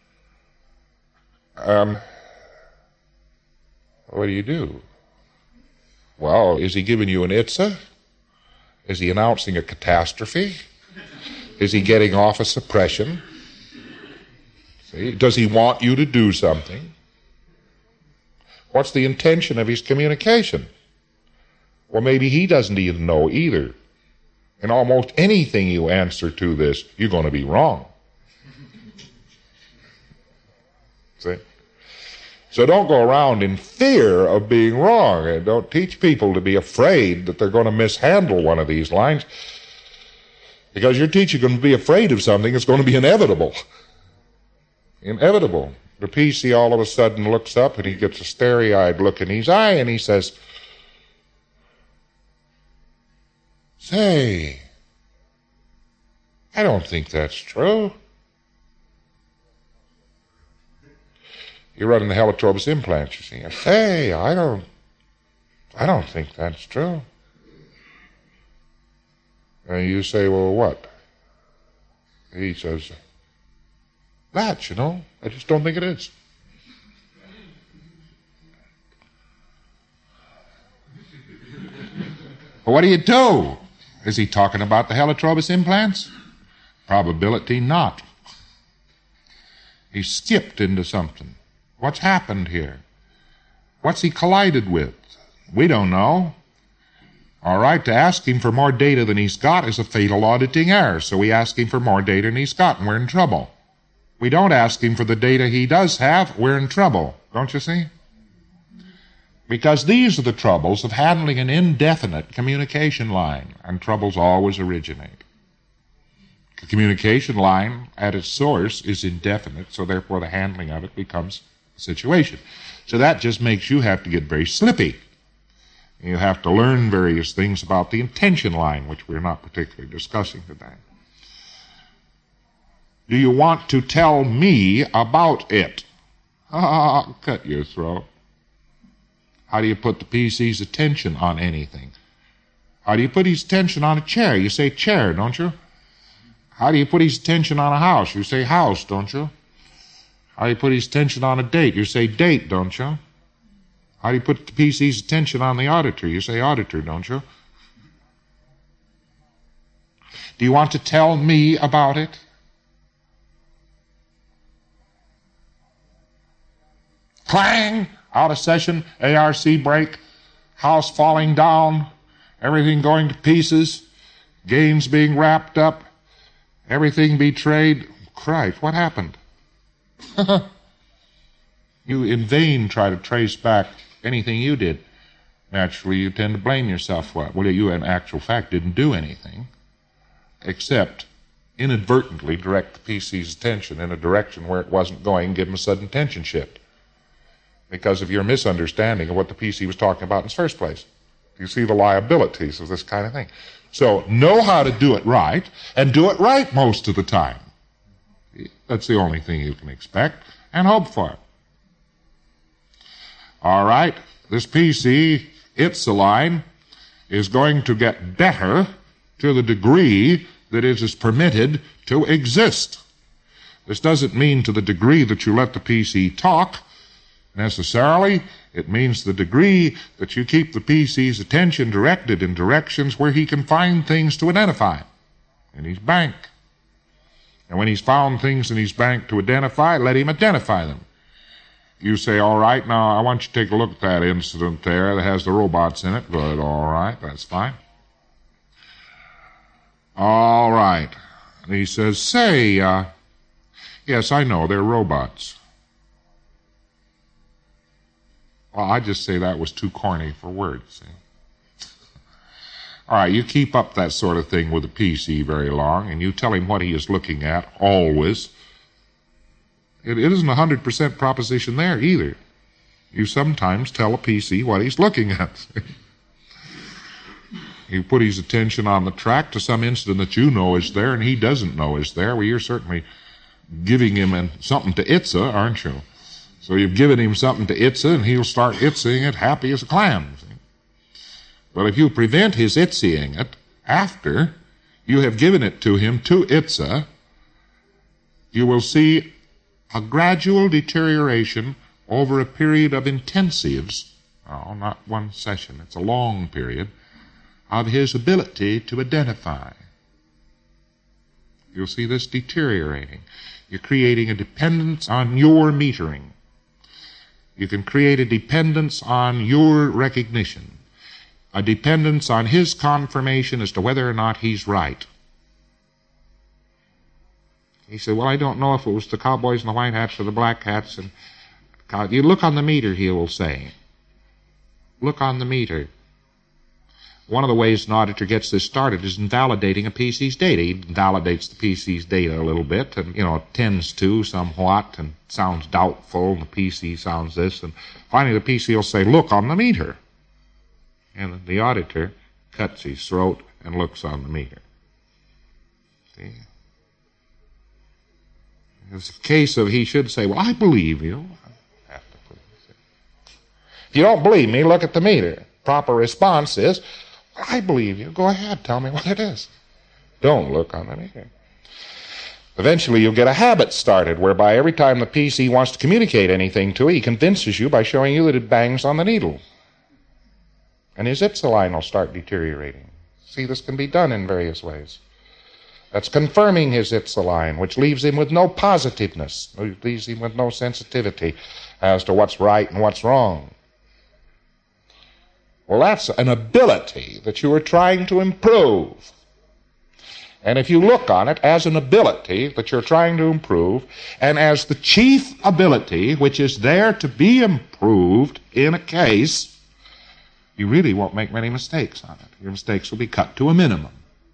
Um, what do you do? Well, is he giving you an I T S A? Is he announcing a catastrophe? Is he getting off a suppression? See? Does he want you to do something? What's the intention of his communication? Well, maybe he doesn't even know either. And almost anything you answer to this, you're going to be wrong. See? So don't go around in fear of being wrong, and don't teach people to be afraid that they're going to mishandle one of these lines, because you're teaching them to be afraid of something that's going to be inevitable. Inevitable. The P C all of a sudden looks up and he gets a starry-eyed look in his eye and he says, "Say, I don't think that's true." You're running the Heliotropous implants, you see. Say, I don't, I don't think that's true. And you say, well, what? He says, that, you know, I just don't think it is. Well, what do you do? Is he talking about the Heliotropous implants? Probability not. He skipped into something. What's happened here? What's he collided with? We don't know. All right, to ask him for more data than he's got is a fatal auditing error, so we ask him for more data than he's got, and we're in trouble. We don't ask him for the data he does have, we're in trouble, don't you see? Because these are the troubles of handling an indefinite communication line, and troubles always originate. The communication line at its source is indefinite, so therefore the handling of it becomes a situation. So that just makes you have to get very slippy. You have to learn various things about the intention line, which we're not particularly discussing today. Do you want to tell me about it? Ah, cut your throat. How do you put the P C's attention on anything? How do you put his attention on a chair? You say chair, don't you? How do you put his attention on a house? You say house, don't you? How do you put his attention on a date? You say date, don't you? How do you put the P C's attention on the auditor? You say auditor, don't you? Do you want to tell me about it? Clang! Out of session, A R C break, house falling down, everything going to pieces, gains being wrapped up, everything betrayed. Christ, what happened? You in vain try to trace back anything you did. Naturally, you tend to blame yourself for it. Well, you in actual fact didn't do anything except inadvertently direct the P C's attention in a direction where it wasn't going, give him a sudden tension shift because of your misunderstanding of what the P C was talking about in the first place. You see the liabilities of this kind of thing. So know how to do it right, and do it right most of the time. That's the only thing you can expect and hope for. All right, this P C, I T S A line, is going to get better to the degree that it is permitted to exist. This doesn't mean to the degree that you let the P C talk, necessarily. It means the degree that you keep the P C's attention directed in directions where he can find things to identify in his bank. And when he's found things in his bank to identify, let him identify them. You say, all right, now I want you to take a look at that incident there that has the robots in it. Good, all right, that's fine. All right. And he says, say, uh, yes, I know, they're robots. Well, I just say that was too corny for words, see. All right, you keep up that sort of thing with a P C very long, and you tell him what he is looking at, always. It, it isn't a one hundred percent proposition there, either. You sometimes tell a P C what he's looking at. You put his attention on the track to some incident that you know is there and he doesn't know is there. Well, you're certainly giving him an, something to itza, aren't you? So you've given him something to itza, and he'll start itzying it happy as a clam. See? Well, if you prevent his itzying it after you have given it to him to itza, you will see a gradual deterioration over a period of intensives, oh, not one session, it's a long period, of his ability to identify. You'll see this deteriorating. You're creating a dependence on your metering. You can create a dependence on your recognition, a dependence on his confirmation as to whether or not he's right. He said, well, I don't know if it was the cowboys and the white hats or the black hats. And you look on the meter, he will say. Look on the meter. One of the ways an auditor gets this started is invalidating a P C's data. He invalidates the P C's data a little bit and, you know, tends to somewhat and sounds doubtful, and the P C sounds this. And finally the P C will say, look on the meter. And the auditor cuts his throat and looks on the meter. See? It's a case of he should say, well, I believe you. I have to put it. If you don't believe me, look at the meter. Proper response is, well, I believe you. Go ahead, tell me what it is. Don't look on the meter. Eventually you'll get a habit started whereby every time the P C wants to communicate anything to you, he convinces you by showing you that it bangs on the needle. And his itza line will start deteriorating. See, this can be done in various ways. That's confirming his itza line, which leaves him with no positiveness, leaves him with no sensitivity as to what's right and what's wrong. Well, that's an ability that you are trying to improve. And if you look on it as an ability that you're trying to improve, and as the chief ability which is there to be improved in a case, you really won't make many mistakes on it. Your mistakes will be cut to a minimum.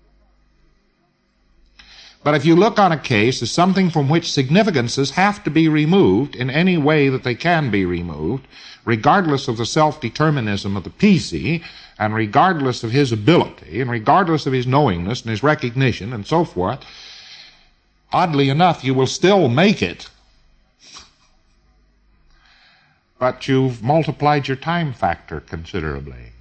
But if you look on a case as something from which significances have to be removed in any way that they can be removed, regardless of the self-determinism of the P C, and regardless of his ability, and regardless of his knowingness and his recognition and so forth, oddly enough, you will still make it. But you've multiplied your time factor considerably.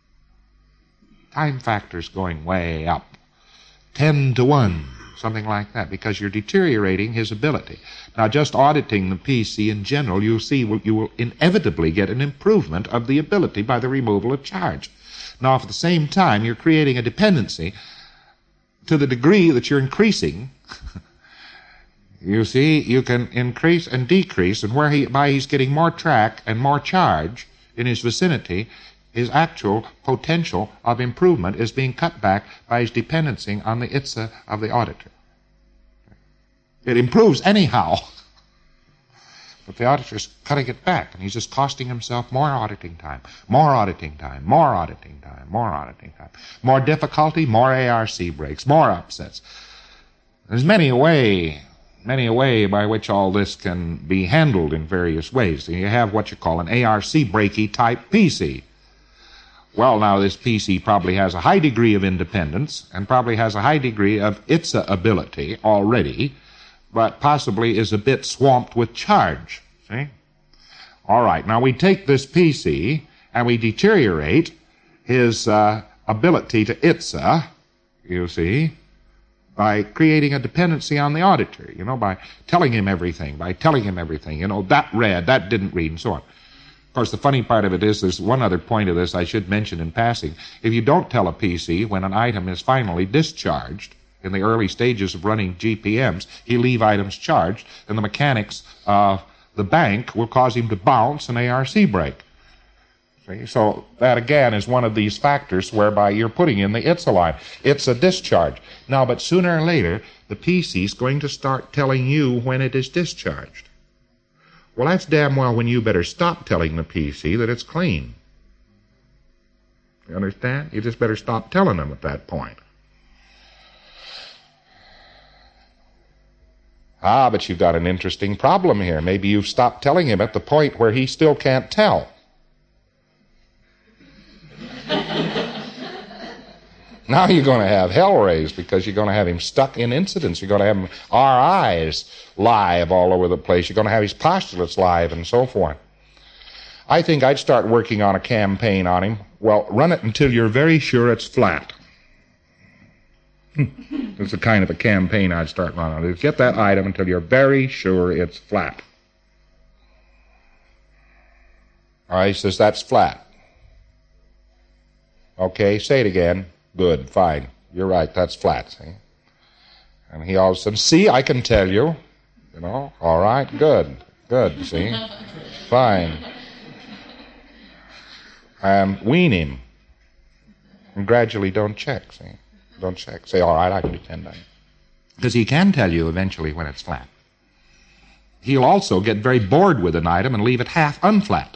Time factor's going way up. Ten to one. Something like that, because you're deteriorating his ability. Now, just auditing the P C in general, you'll see you will inevitably get an improvement of the ability by the removal of charge. Now, if at the same time you're creating a dependency to the degree that you're increasing, you see, you can increase and decrease, and where he, by he's getting more track and more charge in his vicinity, his actual potential of improvement is being cut back by his dependency on the itza of the auditor. It improves anyhow, but the auditor's cutting it back, and he's just costing himself more auditing time, more auditing time, more auditing time, more auditing time, more difficulty, more A R C breaks, more upsets. There's many a way, many a way by which all this can be handled in various ways. You have what you call an A R C breaky type P C. Well, now, this P C probably has a high degree of independence and probably has a high degree of itza ability already, but possibly is a bit swamped with charge. See? All right, now we take this P C and we deteriorate his uh, ability to itza, you see, by creating a dependency on the auditor, you know, by telling him everything, by telling him everything, you know, that read, that didn't read, and so on. Of course, the funny part of it is there's one other point of this I should mention in passing. If you don't tell a P C when an item is finally discharged, in the early stages of running G P Ms, he'll leave items charged, and the mechanics of the bank will cause him to bounce an A R C break. See? So that, again, is one of these factors whereby you're putting in the itza line. It's a discharge. Now, but sooner or later, the P C's going to start telling you when it is discharged. Well, that's damn well when you better stop telling the P C that it's clean. You understand? You just better stop telling them at that point. Ah, but you've got an interesting problem here. Maybe you've stopped telling him at the point where he still can't tell. Now you're going to have hell raised because you're going to have him stuck in incidents. You're going to have him R Is live all over the place. You're going to have his postulates live and so forth. I think I'd start working on a campaign on him. Well, run it until you're very sure it's flat. That's the kind of a campaign I'd start running on. Get that item until you're very sure it's flat. All right, he says, that's flat. Okay, say it again. Good, fine. You're right, that's flat, see? And he all of a sudden, see, I can tell you. You know, all right, good, good, see? Fine. And wean him. And gradually don't check, see? Don't check. Say, all right, I can depend on you. Because he can tell you eventually when it's flat. He'll also get very bored with an item and leave it half unflat.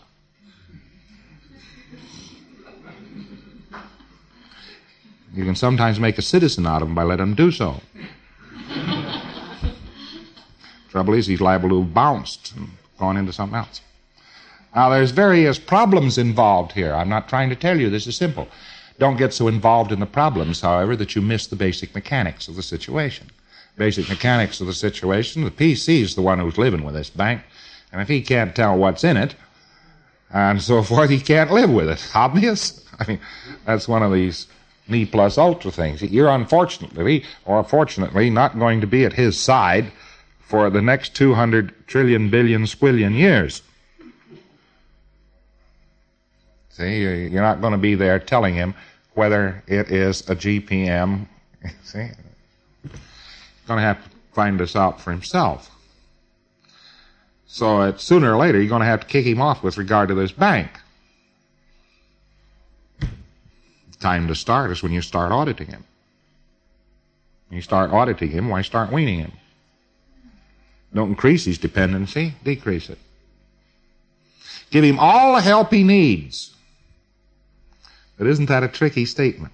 You can sometimes make a citizen out of him by letting him do so. Trouble is, he's liable to have bounced and gone into something else. Now, there's various problems involved here. I'm not trying to tell you this is simple. Don't get so involved in the problems, however, that you miss the basic mechanics of the situation. Basic mechanics of the situation, the P C is the one who's living with this bank, and if he can't tell what's in it, and so forth, he can't live with it. Obvious? I mean, that's one of these me plus ultra things. You're unfortunately, or fortunately, not going to be at his side for the next two hundred trillion billion squillion years. See, you're not going to be there telling him whether it is a G P M. See, he's going to have to find this out for himself. So at, sooner or later, you're going to have to kick him off with regard to this bank. Time to start is when you start auditing him. When you start auditing him, why start weaning him? Don't increase his dependency, decrease it. Give him all the help he needs. But isn't that a tricky statement?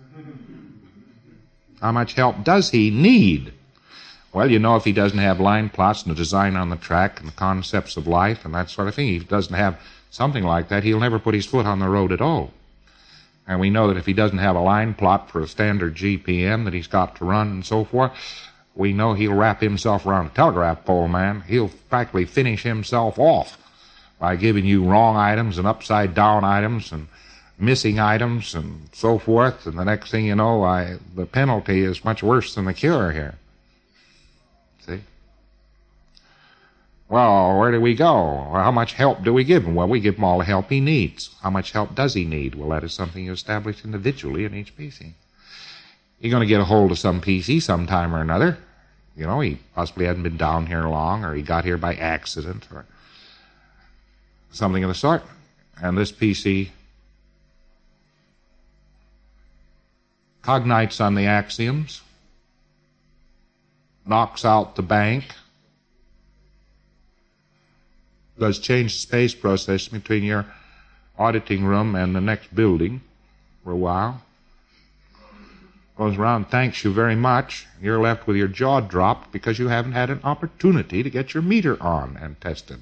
How much help does he need? Well, you know, if he doesn't have line plots and the design on the track and the concepts of life and that sort of thing, if he doesn't have something like that, he'll never put his foot on the road at all. And we know that if he doesn't have a line plot for a standard G P M that he's got to run and so forth, we know he'll wrap himself around a telegraph pole, man. He'll practically finish himself off by giving you wrong items and upside down items and missing items and so forth. And the next thing you know, I, the penalty is much worse than the cure here. See? Well, where do we go? Well, how much help do we give him? Well, we give him all the help he needs. How much help does he need? Well, that is something you establish individually in each P C. You're going to get a hold of some P C sometime or another. You know, he possibly hadn't been down here long, or he got here by accident, or something of the sort. And this P C cognites on the axioms, knocks out the bank, does change the space process between your auditing room and the next building for a while, goes around, thanks you very much. You're left with your jaw dropped because you haven't had an opportunity to get your meter on and tested.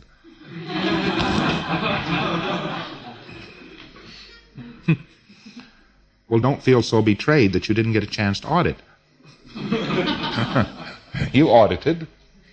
Well, don't feel so betrayed that you didn't get a chance to audit. You audited.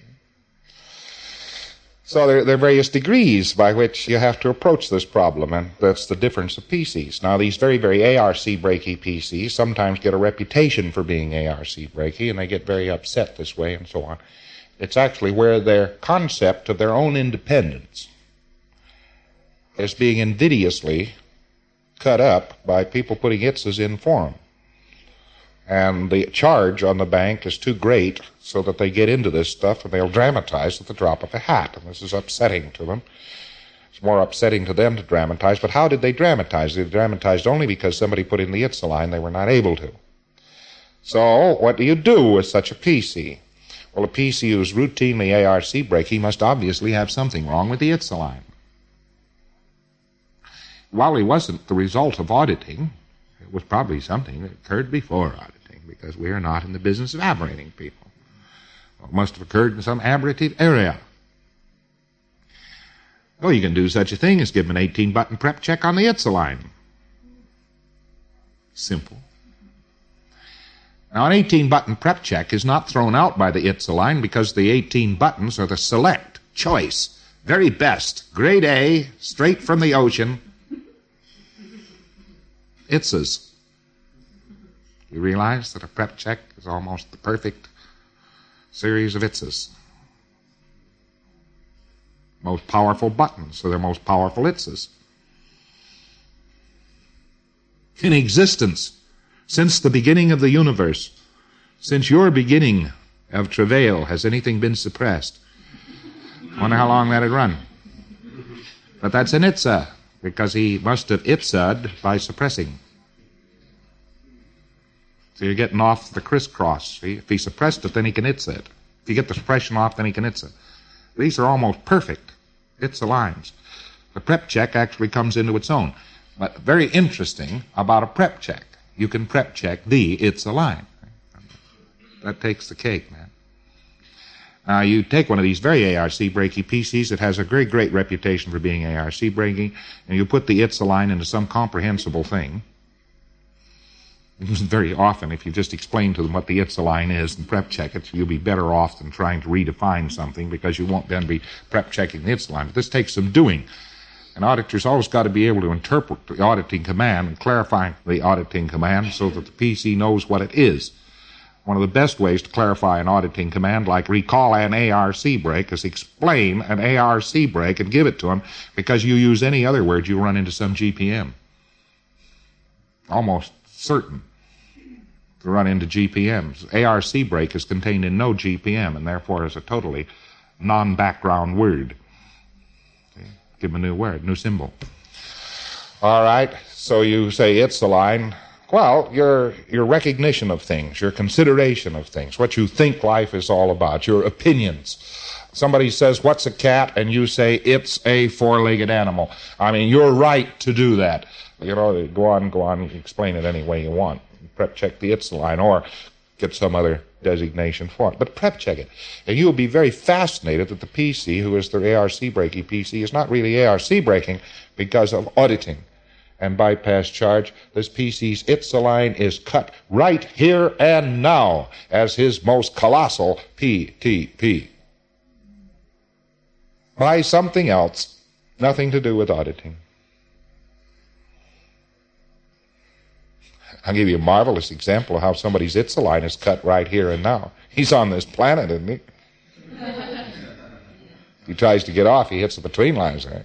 So there, there are various degrees by which you have to approach this problem, and that's the difference of P Cs. Now, these very, very A R C breaky P Cs sometimes get a reputation for being A R C breaky, and they get very upset this way and so on. It's actually where their concept of their own independence is being invidiously cut up by people putting I T Ss in for them. And the charge on the bank is too great so that they get into this stuff and they'll dramatize at the drop of a hat. And this is upsetting to them. It's more upsetting to them to dramatize. But how did they dramatize? They dramatized only because somebody put in the I T S line they were not able to. So what do you do with such a P C? Well, a P C who's routinely A R C breaky must obviously have something wrong with the I T S line. While it wasn't the result of auditing, it was probably something that occurred before auditing, because we are not in the business of aberrating people. Well, it must have occurred in some aberrative area. Well, you can do such a thing as give them an eighteen button prep check on the I T S line. Simple. Now, an eighteen-button prep check is not thrown out by the I T S A line because the eighteen buttons are the select, choice, very best, grade A, straight from the ocean, I T S As. You realize that a prep check is almost the perfect series of I T S As. Most powerful buttons, so they're most powerful I T S As. In existence, since the beginning of the universe, since your beginning of travail, has anything been suppressed? I wonder how long that had run. But that's an I T S A, because he must have I T S A'd by suppressing. So you're getting off the crisscross. See? If he suppressed it, then he can I T S A it. If you get the suppression off, then he can I T S A it. These are almost perfect I T S A lines. The prep check actually comes into its own. But very interesting about a prep check. You can prep check the I T S A line. That takes the cake, man. Now, you take one of these very A R C breaky P Cs that has a very great reputation for being A R C breaking, and you put the I T S A line into some comprehensible thing. Very often, if you just explain to them what the I T S A line is and prep check it, you'll be better off than trying to redefine something, because you won't then be prep checking the I T S A line. But this takes some doing. An auditor's always got to be able to interpret the auditing command and clarify the auditing command so that the P C knows what it is. One of the best ways to clarify an auditing command, like recall an A R C break, is explain an A R C break and give it to them, because you use any other word, you run into some G P M. Almost certain to run into G P Ms. A R C break is contained in no G P M, and therefore is a totally non-background word. Okay. Give them a new word, new symbol. All right, so you say it's the line. Well, your your recognition of things, your consideration of things, what you think life is all about, your opinions. Somebody says, what's a cat? And you say, it's a four-legged animal. I mean, you're right to do that. You know, go on, go on, explain it any way you want. Prep check the I T S A line, or get some other designation for it. But prep check it. And you'll be very fascinated that the P C, who is the A R C breaking P C, is not really A R C breaking because of auditing and bypass charge. This P C's I T S A line is cut right here and now as his most colossal P T P. By something else, nothing to do with auditing. I'll give you a marvelous example of how somebody's I T S A line is cut right here and now. He's on this planet, isn't he? If he tries to get off, he hits the between lines, right?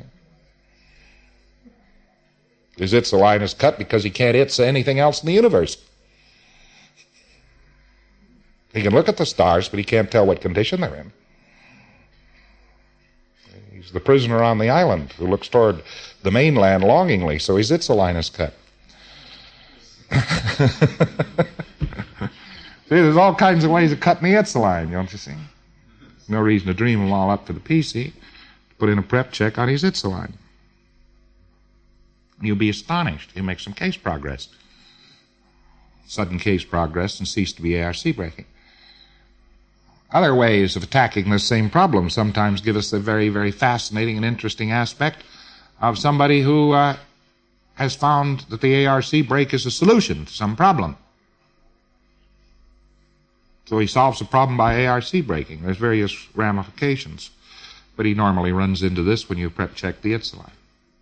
His I T S A line is cut because he can't I T S A anything else in the universe. He can look at the stars, but he can't tell what condition they're in. He's the prisoner on the island who looks toward the mainland longingly, so his I T S A line is cut. See, there's all kinds of ways of cutting the I T S A line, don't you see? No reason to dream them all up to the P C. Put in a prep check on his I T S A line. You'll be astonished. He'll make some case progress. Sudden case progress and cease to be A R C breaking. Other ways of attacking this same problem sometimes give us a very, very fascinating and interesting aspect of somebody who uh, has found that the A R C break is a solution to some problem. So he solves the problem by A R C breaking. There's various ramifications. But he normally runs into this when you prep check the I T S A line.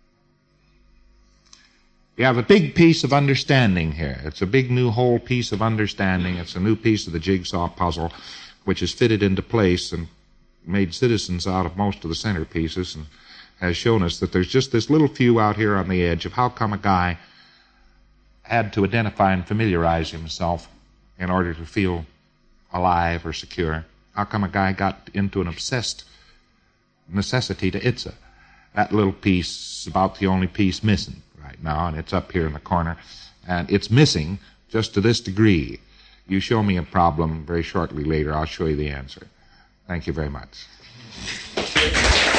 You have a big piece of understanding here. It's a big new whole piece of understanding. It's a new piece of the jigsaw puzzle, which is fitted into place and made citizens out of most of the centerpieces, and has shown us that there's just this little few out here on the edge of how come a guy had to identify and familiarize himself in order to feel alive or secure. How come a guy got into an obsessed necessity to I T S A? That little piece is about the only piece missing right now, and it's up here in the corner, and it's missing just to this degree. You show me a problem very shortly later, I'll show you the answer. Thank you very much.